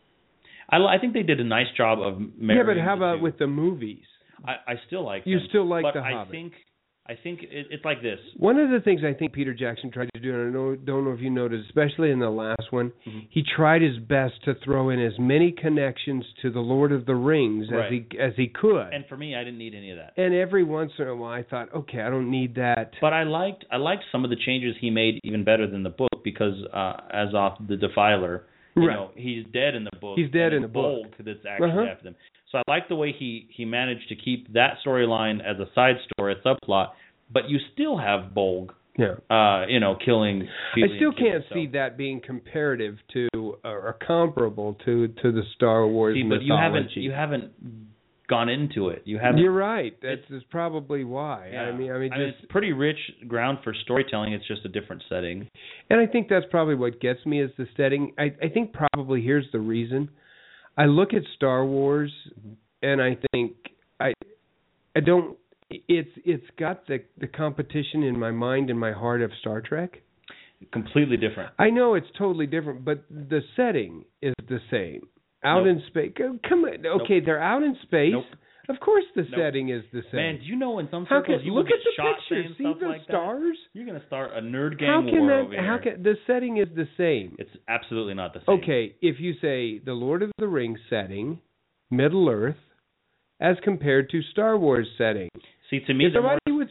I, li- I think they did a nice job of marrying. Yeah, but how the about two. with the movies? I, I still like. You them, still like but The I Hobbit. think I think it, it's like this. One of the things I think Peter Jackson tried to do, and I know, don't know if you noticed, especially in the last one, Mm-hmm. he tried his best to throw in as many connections to the Lord of the Rings as Right. he as he could. And for me, I didn't need any of that. And every once in a while, I thought, okay, I don't need that. But I liked I liked some of the changes he made even better than the book because uh, as off the Defiler, you Right. know, he's dead in the book. He's dead and in it's the book. Bolg that's actually Uh-huh. after them. So I like the way he he managed to keep that storyline as a side story, a subplot, but you still have Bolg, Yeah. uh, you know, killing. I still can't so. see that being comparative to or comparable to to the Star Wars See, but mythology. you haven't you haven't gone into it. You haven't. You're right. That's, that's probably why. Yeah. I mean, I mean, just it's pretty rich ground for storytelling. It's just a different setting. And I think that's probably what gets me is the setting. I, I think probably here's the reason. I look at Star Wars and I think I I don't it's it's got the the competition in my mind and my heart of Star Trek. Completely different. I know it's totally different, but the setting is the same. Out Nope. in space. Come on. Okay, Nope. they're out in space. Nope. Of course the Nope. setting is the same. Man, do you know in some How circles can you look will get at the shot picture? saying See stuff the like stars? that? You're gonna start a nerd gang How can war that? over How here. can the setting is the same? It's absolutely not the same. Okay, if you say the Lord of the Rings setting, Middle Earth, as compared to Star Wars setting, See, to me, if they're more, somebody would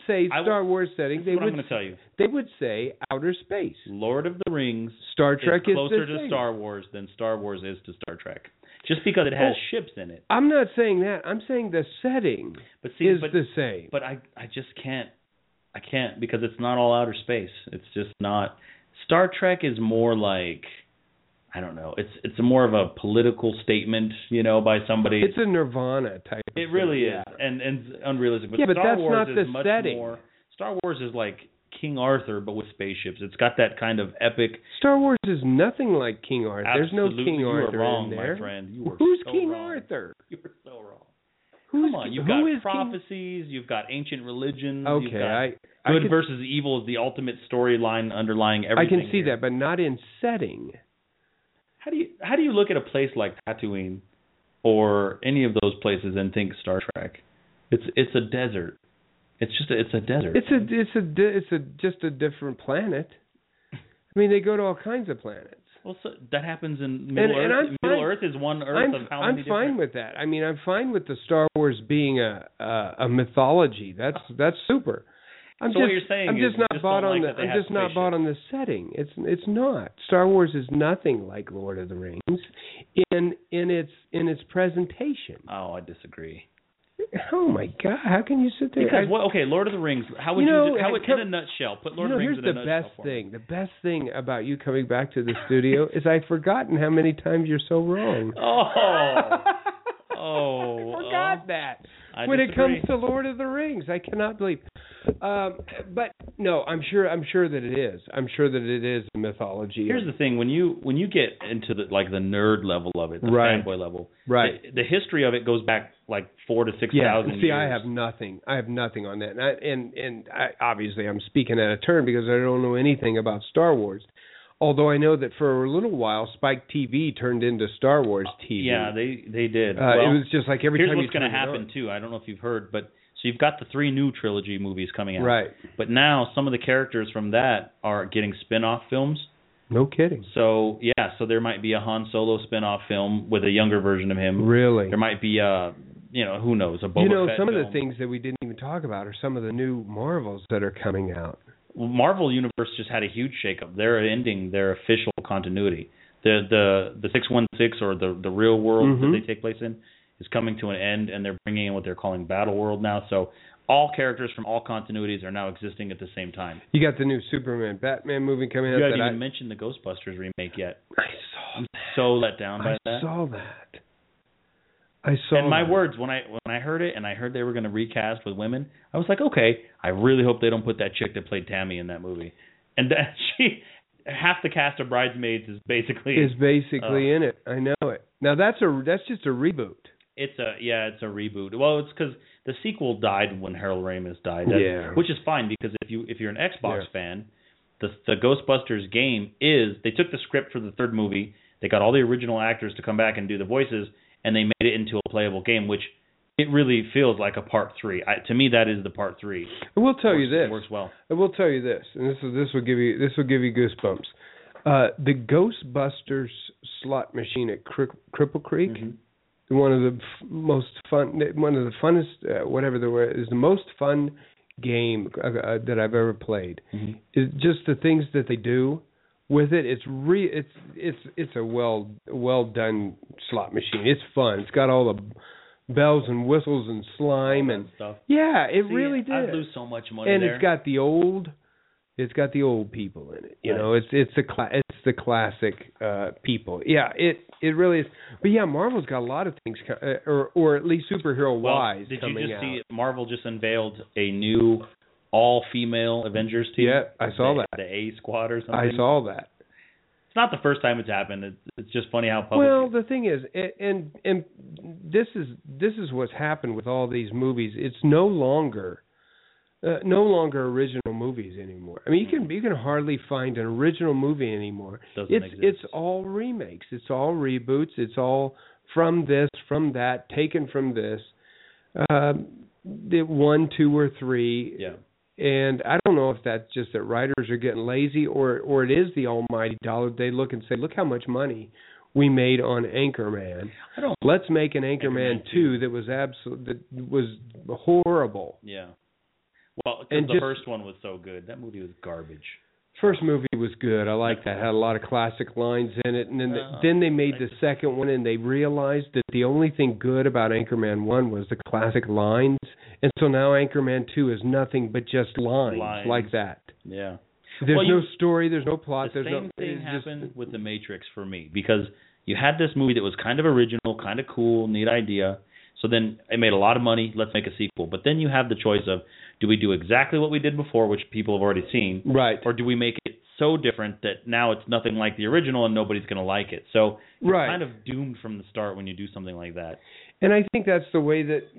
say I Star will, Wars setting, they what would I'm going to tell you. they would say outer space. Lord of the Rings Star Trek is closer is the to same. Star Wars than Star Wars is to Star Trek. Just because it has Oh. ships in it. I'm not saying that. I'm saying the setting But see, is but, the same. but I I just can't I can't because it's not all outer space. It's just not. Star Trek is more like, I don't know. It's it's more of a political statement, you know, by somebody. It's a Nirvana type. It of really thing, is, yeah. and and unrealistic. But Yeah, but Star that's Wars not is the much setting. more. Star Wars is like King Arthur, but with spaceships. It's got that kind of epic. Star Wars is nothing like King Arthur. There's no Absolutely, King you Arthur were wrong, in there. my friend. You were Who's so King wrong. Arthur? You were so wrong. Who's, Come on, you've who got is King- prophecies, you've got ancient religions, Okay, you've got I I good could, versus evil is the ultimate storyline underlying I everything. can see here. that, but not in setting. How do you how do you look at a place like Tatooine or any of those places and think Star Trek? It's it's a desert. It's just a, it's a desert. It's a it's a di- it's a just a different planet. I mean, they go to all kinds of planets. Well, so that happens in Middle And- Earth. and I'm Middle fine- Earth is one Earth I'm of how I'm many fine different... with that. I mean, I'm fine with the Star Wars being a a, a mythology. That's that's super. I'm So just, what you're saying I'm is just you not just bought don't on like the that they I'm have just not bought on the setting. It's it's not. Star Wars is nothing like Lord of the Rings in in its in its presentation. Oh, I disagree. Oh my God! How can you sit there? Because I- what? Okay, Lord of the Rings. How would You you? know, how would, come- in a nutshell, put Lord you know, of the Rings here's in the a nutshell best for me. thing. The best thing about you coming back to the studio is I've forgotten how many times you're so wrong. Oh, oh, I forgot oh. that. I when disagree. it comes to Lord of the Rings, I cannot believe. Um, but no, I'm sure. I'm sure that it is. I'm sure that it is a mythology. Here's the thing: when you when you get into the like the nerd level of it, the Right. fanboy level, Right. The, the history of it goes back like four to six Yeah. thousand See, years. I have nothing. I have nothing on that. And I, and, and I, obviously, I'm speaking out of turn because I don't know anything about Star Wars. Although I know that for a little while, Spike T V turned into Star Wars T V. Yeah, they they did. Uh, well, it was just like every here's time what's you going to turned it happen on. too. I don't know if you've heard, but so you've got the three new trilogy movies coming out. Right. But now some of the characters from that are getting spin-off films. No kidding. So yeah, so there might be a Han Solo spin-off film with a younger version of him. Really? There might be a, you know, who knows, a Boba You know, Fett some of film. the things that we didn't even talk about are some of the new Marvels that are coming out. Well, Marvel Universe just had a huge shakeup. They're ending their official continuity. The the the six one six or the the real world Mhm. that they take place in is coming to an end, and they're bringing in what they're calling Battle World now. So all characters from all continuities are now existing at the same time. You got the new Superman, Batman movie coming out. You haven't that even I, mentioned the Ghostbusters remake yet. I saw I'm that. so let down by I that. saw that. I saw. And my that. words, when I when I heard it and I heard they were going to recast with women, I was like, okay, I really hope they don't put that chick that played Tammy in that movie. And that she, half the cast of Bridesmaids is basically is basically uh, in it. I know it. Now that's a that's just a reboot. It's a yeah, it's a reboot. Well, it's because the sequel died when Harold Ramis died. That, Yeah. Which is fine because if you if you're an Xbox Yeah. fan, the the Ghostbusters game is they took the script for the third movie, they got all the original actors to come back and do the voices, and they made it into a playable game, which it really feels like a part three. I, to me, that is the part three. I will tell works, you this. It works well. I will tell you this, and this is this will give you this will give you goosebumps. Uh, the Ghostbusters slot machine at Cri- Cripple Creek, Mm-hmm. one of the f- most fun, one of the funnest, uh, whatever the word is, the most fun game uh, uh, that I've ever played. Mm-hmm. Is just the things that they do with it. It's re it's it's it's a well well done slot machine. It's fun. It's got all the bells and whistles and slime All and that stuff. yeah, it See, really did. I'd lose so much money and there. it's got the old, it's got the old people in it. You Right. know, it's it's the cla- it's the classic uh, people. Yeah, it it really is. But yeah, Marvel's got a lot of things, co- uh, or or at least superhero well, wise did coming you just out. see Marvel just unveiled a new all-female Avengers team? Yeah, I saw the, that. The A Squad or something. I saw that. It's not the first time it's happened. It's, it's just funny how public. Well, the thing is, a- and and this is this is what's happened with all these movies. It's no longer, uh, no longer original movies anymore. I mean, you can you can hardly find an original movie anymore. Doesn't it's exist. it's all remakes. It's all reboots. It's all from this, from that, taken from this. Um, the one, two, or three. yeah. And I don't know if that's just that writers are getting lazy, or or it is the almighty dollar. They look and say, look how much money we made on Anchorman. I don't. Let's make an Anchorman Anchorman two that was absolute that was horrible. Yeah. Well, because And the just- first one was so good. That movie was garbage. First movie was good. I liked that. Had a lot of classic lines in it. And then Uh, the, then they made I the just- second one, and they realized that the only thing good about Anchorman one was the classic lines. And so now Anchorman two is nothing but just lines, Lines. like that. Yeah. There's Well, no you- story. There's no plot. The there's same no, thing it's just- happened with The Matrix for me, because you had this movie that was kind of original, kind of cool, neat idea. So then it made a lot of money. Let's make a sequel. But then you have the choice of, do we do exactly what we did before, which people have already seen, Right. or do we make it so different that now it's nothing like the original and nobody's going to like it? So you're Right. kind of doomed from the start when you do something like that. And I think that's the way that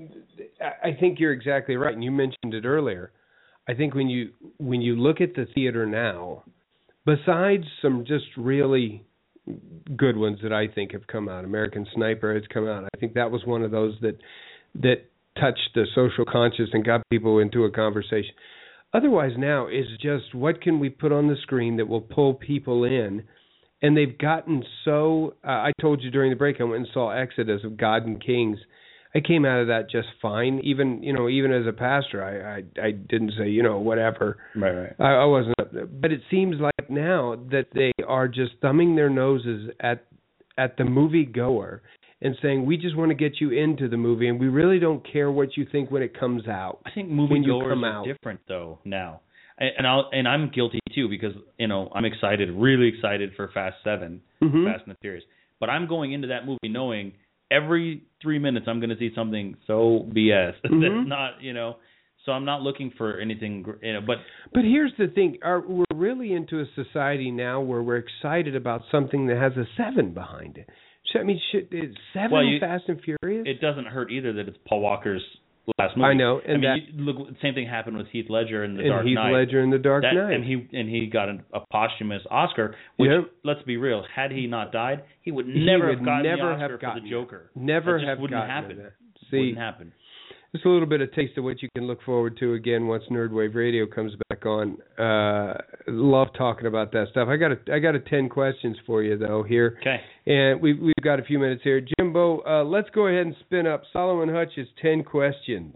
I think you're exactly right. And you mentioned it earlier. I think when you when you look at the theater now, besides some just really good ones that I think have come out, American Sniper has come out. I think that was one of those that that touched the social conscious and got people into a conversation. Otherwise now is just what can we put on the screen that will pull people in. And they've gotten so, uh, I told you during the break, I went and saw Exodus of God and Kings. I came out of that just fine. Even, you know, even as a pastor, I, I, I didn't say, you know, whatever. Right, right. I, I wasn't up there. But it seems like now that they are just thumbing their noses at at the movie goer and saying, we just want to get you into the movie, and we really don't care what you think when it comes out. I think movie when you goers come are out. different though now, and and, I'll, and I'm guilty too, because you know I'm excited, really excited for Fast Seven, Mhm. Fast and the Furious. But I'm going into that movie knowing every three minutes I'm going to see something so B S Mhm. that's not, you know. So I'm not looking for anything, gr- you know. But But here's the thing: Are, we're really into a society now where we're excited about something that has a seven behind it. So, I mean, shit, is seven Well, you- Fast and Furious? it doesn't hurt either that it's Paul Walker's last movie. I know, and I that mean, you, look, same thing happened with Heath Ledger in The and Dark Heath Knight. Ledger in The Dark That- Knight. and he and he got an, a posthumous Oscar. Which, Yep. let's be real, had he not died, he would He never would have gotten never the Oscar have for gotten the it. Joker. Never That just have wouldn't gotten happen. that. See, Wouldn't happen. just a little bit of taste of what you can look forward to again once Nerdwave Radio comes back on. Uh, love talking about that stuff. I got a, I got a ten questions for you though here, Okay. and we've we've got a few minutes here. Jimbo, uh, let's go ahead and spin up Solomon Hutch's ten questions.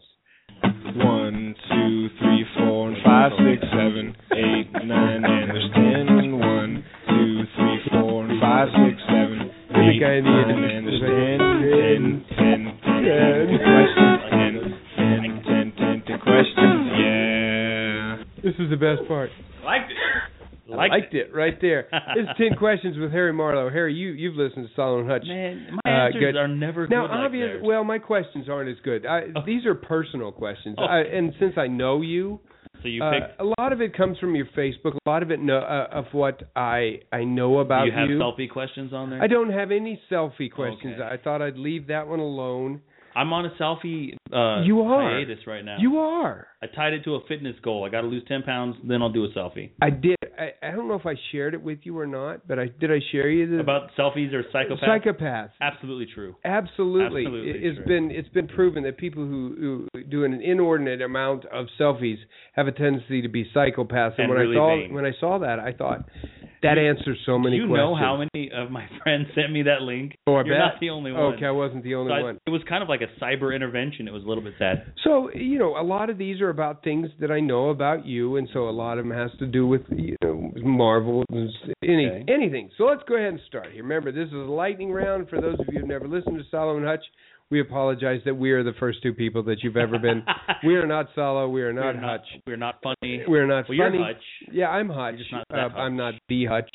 One, two, three, four, and five, six, seven, eight, nine, and there's ten. One, two, three, four, and five, six, seven, I think eight, I need nine, it. and there's ten, ten, ten, ten, ten questions, ten, ten, ten, ten, ten questions. Yeah. This is the best part. Liked it. I liked it right there. This is ten questions with Harry Marlowe. Harry, you you've listened to Solomon Hutch. Man, my Uh, answers good. are never Now, good like obvious. theirs. Well, my questions aren't as good. I, Oh. These are personal questions, Oh. I, and since I know you, so you uh, picked. a lot of it comes from your Facebook. A lot of it know, uh, of what I I know about Do you have you. selfie questions on there? I don't have any selfie questions. Okay. I thought I'd leave that one alone. I'm on a selfie uh, You are. hiatus right now. You are. I tied it to a fitness goal. I got to lose ten pounds, then I'll do a selfie. I did. I, I don't know if I shared it with you or not, but I did. I share you the About selfies or psychopaths? psychopaths. Absolutely true. Absolutely, Absolutely It- it's true. been it's been proven that people who, who do an inordinate amount of selfies have a tendency to be psychopaths. And, And when really I saw vain. when I saw that, I thought that answers so many Do you questions. know how many of my friends sent me that link? Oh, I You're bet. not the only one. Okay, I wasn't the only So I- one. it was kind of like a cyber intervention. It was a little bit sad. So you know, a lot of these are about things that I know about you, and so a lot of them has to do with you know Marvel, any Okay. anything. So let's go ahead and start here. Remember, this is a lightning round. For those of you who've never listened to Solomon Hutch, we apologize that we are the first two people that you've ever been. We are not Solo. We are not we're Hutch. Not, we're not funny. We're not well, funny. you're Hutch. Yeah, I'm Hutch. You're just not uh, that I'm Hutch. not the Hutch.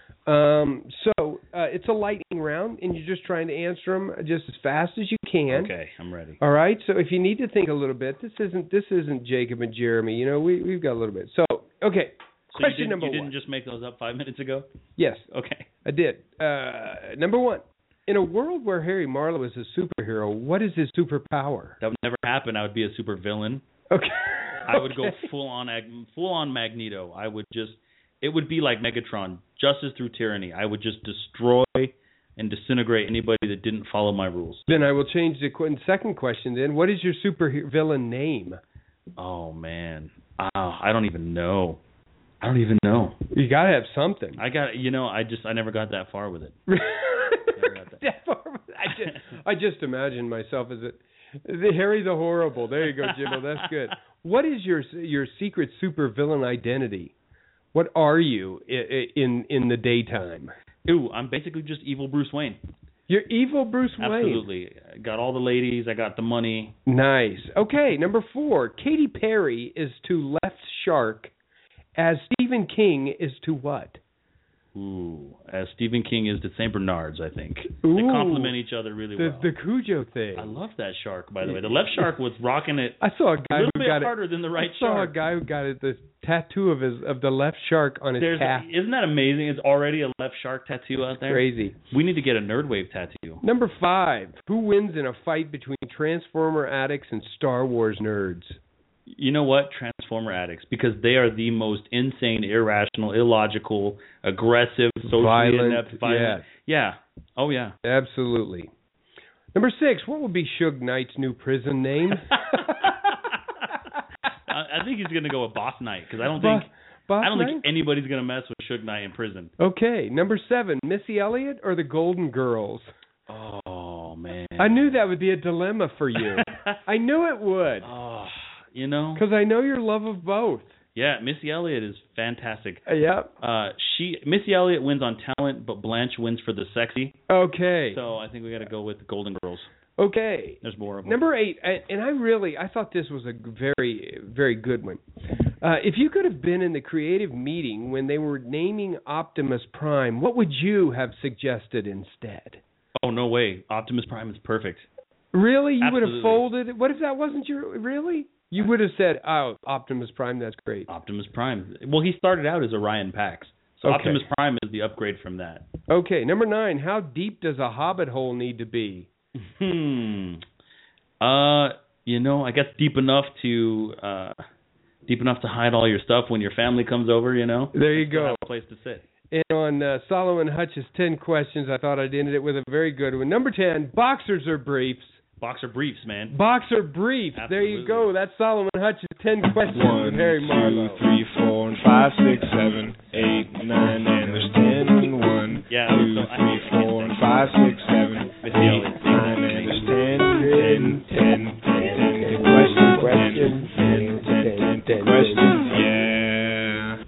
Um, so uh, it's a lightning round, and you're just trying to answer them just as fast as you can. Okay, I'm ready. All right. So if you need to think a little bit, this isn't this isn't Jacob and Jeremy. You know, we we've got a little bit. So okay. So Question you didn't, number you didn't one. just make those up five minutes ago? Yes, Okay. I did. Uh, number one. In a world where Harry Marlowe is a superhero, what is his superpower? That would never happen. I would be a super villain. Okay. I would go Okay. full on ag- full on Magneto. I would just it would be like Megatron, justice through tyranny. I would just destroy and disintegrate anybody that didn't follow my rules. Then I will change the qu- second question. Then, what is your super villain name? Oh man. Oh, I don't even know. I don't even know. You got to have something. I got you know, I just I never got that far with it. I just, I just imagine myself as a The Harry the Horrible. There you go, Jimbo. That's good. What is your your secret supervillain identity? What are you in in, in the daytime? Ooh, I'm basically just evil Bruce Wayne. You're evil Bruce Wayne. Absolutely. I got all the ladies. I got the money. Nice. Okay, number four. Katy Perry is to Left Shark as Stephen King is to what? Ooh, as Stephen King is to Saint Bernards, I think. Ooh, they complement each other really the, well. The Cujo thing. I love that shark, by the way. The left shark was rocking it. I saw a guy a little who bit got harder it, than the right I saw shark. a guy who got it, the tattoo of his of the left shark on his There's, calf. Isn't that amazing? It's already a left shark tattoo out there. Crazy. We need to get a Nerdwave tattoo. Number five. Who wins in a fight between Transformer addicts and Star Wars nerds? You know what? Transformer addicts, because they are the most insane, irrational, illogical, aggressive, socially Violent, inept, violent. Yeah. yeah. Oh, yeah. Absolutely. Number six. What would be Suge Knight's new prison name? I think he's going to go with Boss Knight, because I don't Boss, think Boss I don't Knight? think anybody's going to mess with Suge Knight in prison. Okay. Number seven. Missy Elliott or the Golden Girls? Oh, man. I knew that would be a dilemma for you. I knew it would. Oh, you know? Because I know your love of both. Yeah, Missy Elliott is fantastic. Uh, yep. Uh, she Missy Elliott wins on talent, but Blanche wins for the sexy. Okay. So I think we got to go with the Golden Girls. Okay. There's more of them. Number eight, and I really, I thought this was a very, very good one. Uh, if you could have been in the creative meeting when they were naming Optimus Prime, what would you have suggested instead? Oh, no way. Optimus Prime is perfect. Really? You Absolutely. would have folded? What if that wasn't your, really? You would have said, oh, Optimus Prime, that's great. Optimus Prime. Well, he started out as Orion Pax. So Okay. Optimus Prime is the upgrade from that. Okay, number nine, how deep does a hobbit hole need to be? Hmm. Uh, you know, I guess deep enough to uh, deep enough to hide all your stuff when your family comes over. You know. There you Still go. have a place to sit. And on uh, Solomon Hutch's ten questions, I thought I'd end it with a very good one. Number ten, boxers or briefs? Boxer briefs, man. Boxer briefs. There you go. That's Solomon Hutch's ten questions One, with Harry Marlowe. two, three, four, and five, six, seven, eight, nine, and there's ten and one. Yeah, two, so I- three, four, and five, six, seven, Missy eight, Elliott. nine, and there's ten, ten, ten, ten, ten questions, ten, ten, ten, ten, ten questions. Yeah.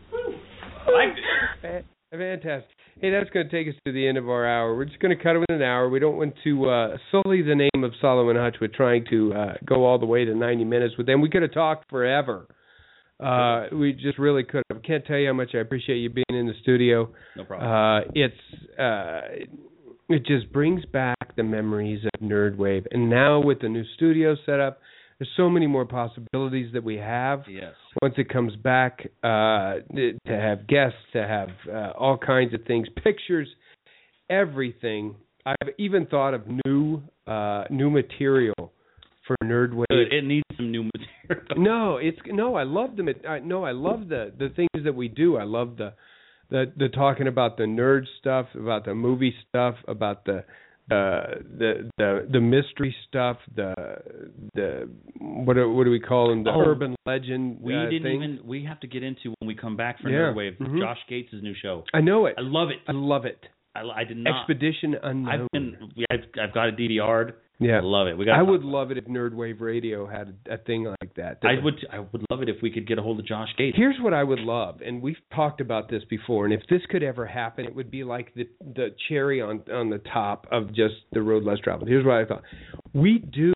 I liked it. Fantastic. Hey, that's going to take us to the end of our hour. We're just going to cut it within an hour. We don't want to uh, sully the name of Solomon Hutch with trying to uh, go all the way to ninety minutes with them. We could have talked forever. Uh, we just really could have. Can't tell you how much I appreciate you being in the studio. No problem. Uh, it's uh, it just brings back the memories of Nerdwave, and now with the new studio set up, there's so many more possibilities that we have. Yes. Once it comes back, uh, to have guests, to have uh, all kinds of things, pictures, everything. I've even thought of new uh, new material for Nerdwave. Good. It needs some new material. No, it's no. I love the I, no. I love the the things that we do. I love the the the talking about the nerd stuff, about the movie stuff, about the uh, the the the mystery stuff, the the what do, what do we call them? The Oh, urban legend. We uh, didn't thing. even. We have to get into when we come back from Yeah. Nerdwave. Mhm. Josh Gates' new show. I know it. I love it. I love it. I, I did not. Expedition Unknown. I've been. I've, I've got it D V R'd. yeah, I love it. We got. I would love it if Nerdwave Radio had a, a thing like that. That I was- would. I would love it if we could get a hold of Josh Gates. Here's what I would love, and we've talked about this before, and if this could ever happen, it would be like the the cherry on on the top of just the road less traveled. Here's what I thought: we do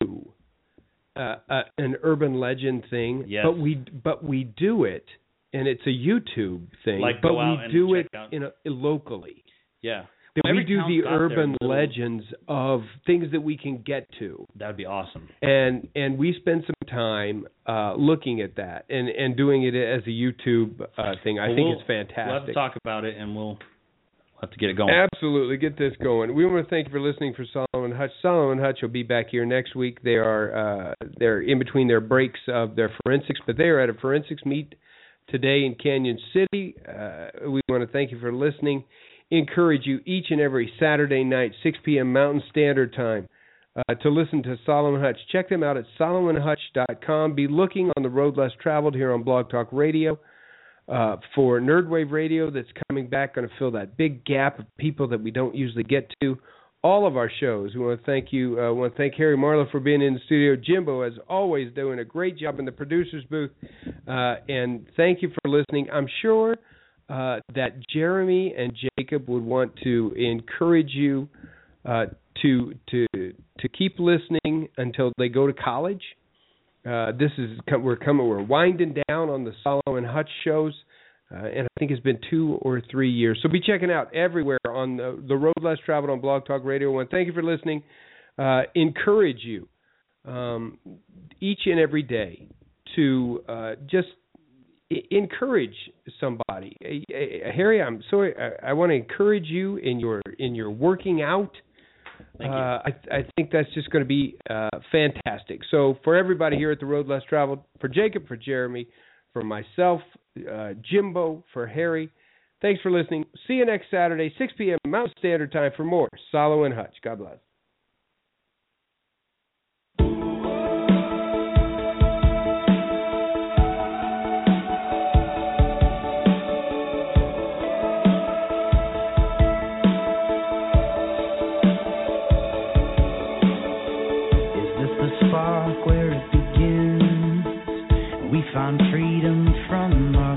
uh, uh, an urban legend thing, Yes. but we but we do it, and it's a YouTube thing, Like, but go out we and do it check out- in a, locally. Yeah. That Well, we every do town's the got their urban little- legends of things that we can get to. That would be awesome. And and we spend some time uh, looking at that and, and doing it as a YouTube uh, thing. I Well, think we'll- it's fantastic. We'll have to talk about it, and we'll have to get it going. Absolutely, get this going. We want to thank you for listening for Solomon Hutch. Solomon Hutch will be back here next week. They are uh, they're in between their breaks of their forensics, but they are at a forensics meet today in Canyon City. Uh, we want to thank you for listening. Encourage you each and every Saturday night, six p.m. Mountain Standard Time, uh, to listen to Solomon Hutch. Check them out at solomon hutch dot com. Be looking on the road less traveled here on Blog Talk Radio uh, for Nerdwave Radio that's coming back, going to fill that big gap of people that we don't usually get to all of our shows. We want to thank you. I uh, want to thank Harry Marlowe for being in the studio. Jimbo, as always, doing a great job in the producer's booth. Uh, and thank you for listening. I'm sure uh, that Jeremy and Jacob would want to encourage you uh, to to to keep listening until they go to college. Uh, this is we're coming. We're winding down on the Solomon Hutch shows. Uh, and I think it's been two or three years. So be checking out everywhere on the, the Road Less Traveled on Blog Talk Radio. And thank you for listening. Uh, encourage you um, each and every day to uh, just I- encourage somebody. Uh, uh, Harry, I'm sorry. I, I want to encourage you in your in your working out. Thank you. Uh, I, I think that's just going to be uh, fantastic. So for everybody here at the Road Less Traveled, for Jacob, for Jeremy, for myself, uh, Jimbo, for Harry, thanks for listening. See you next Saturday, six p.m. Mountain Standard Time for more Solo and Hutch. God bless. Is this the spark where it begins? We find freedom from our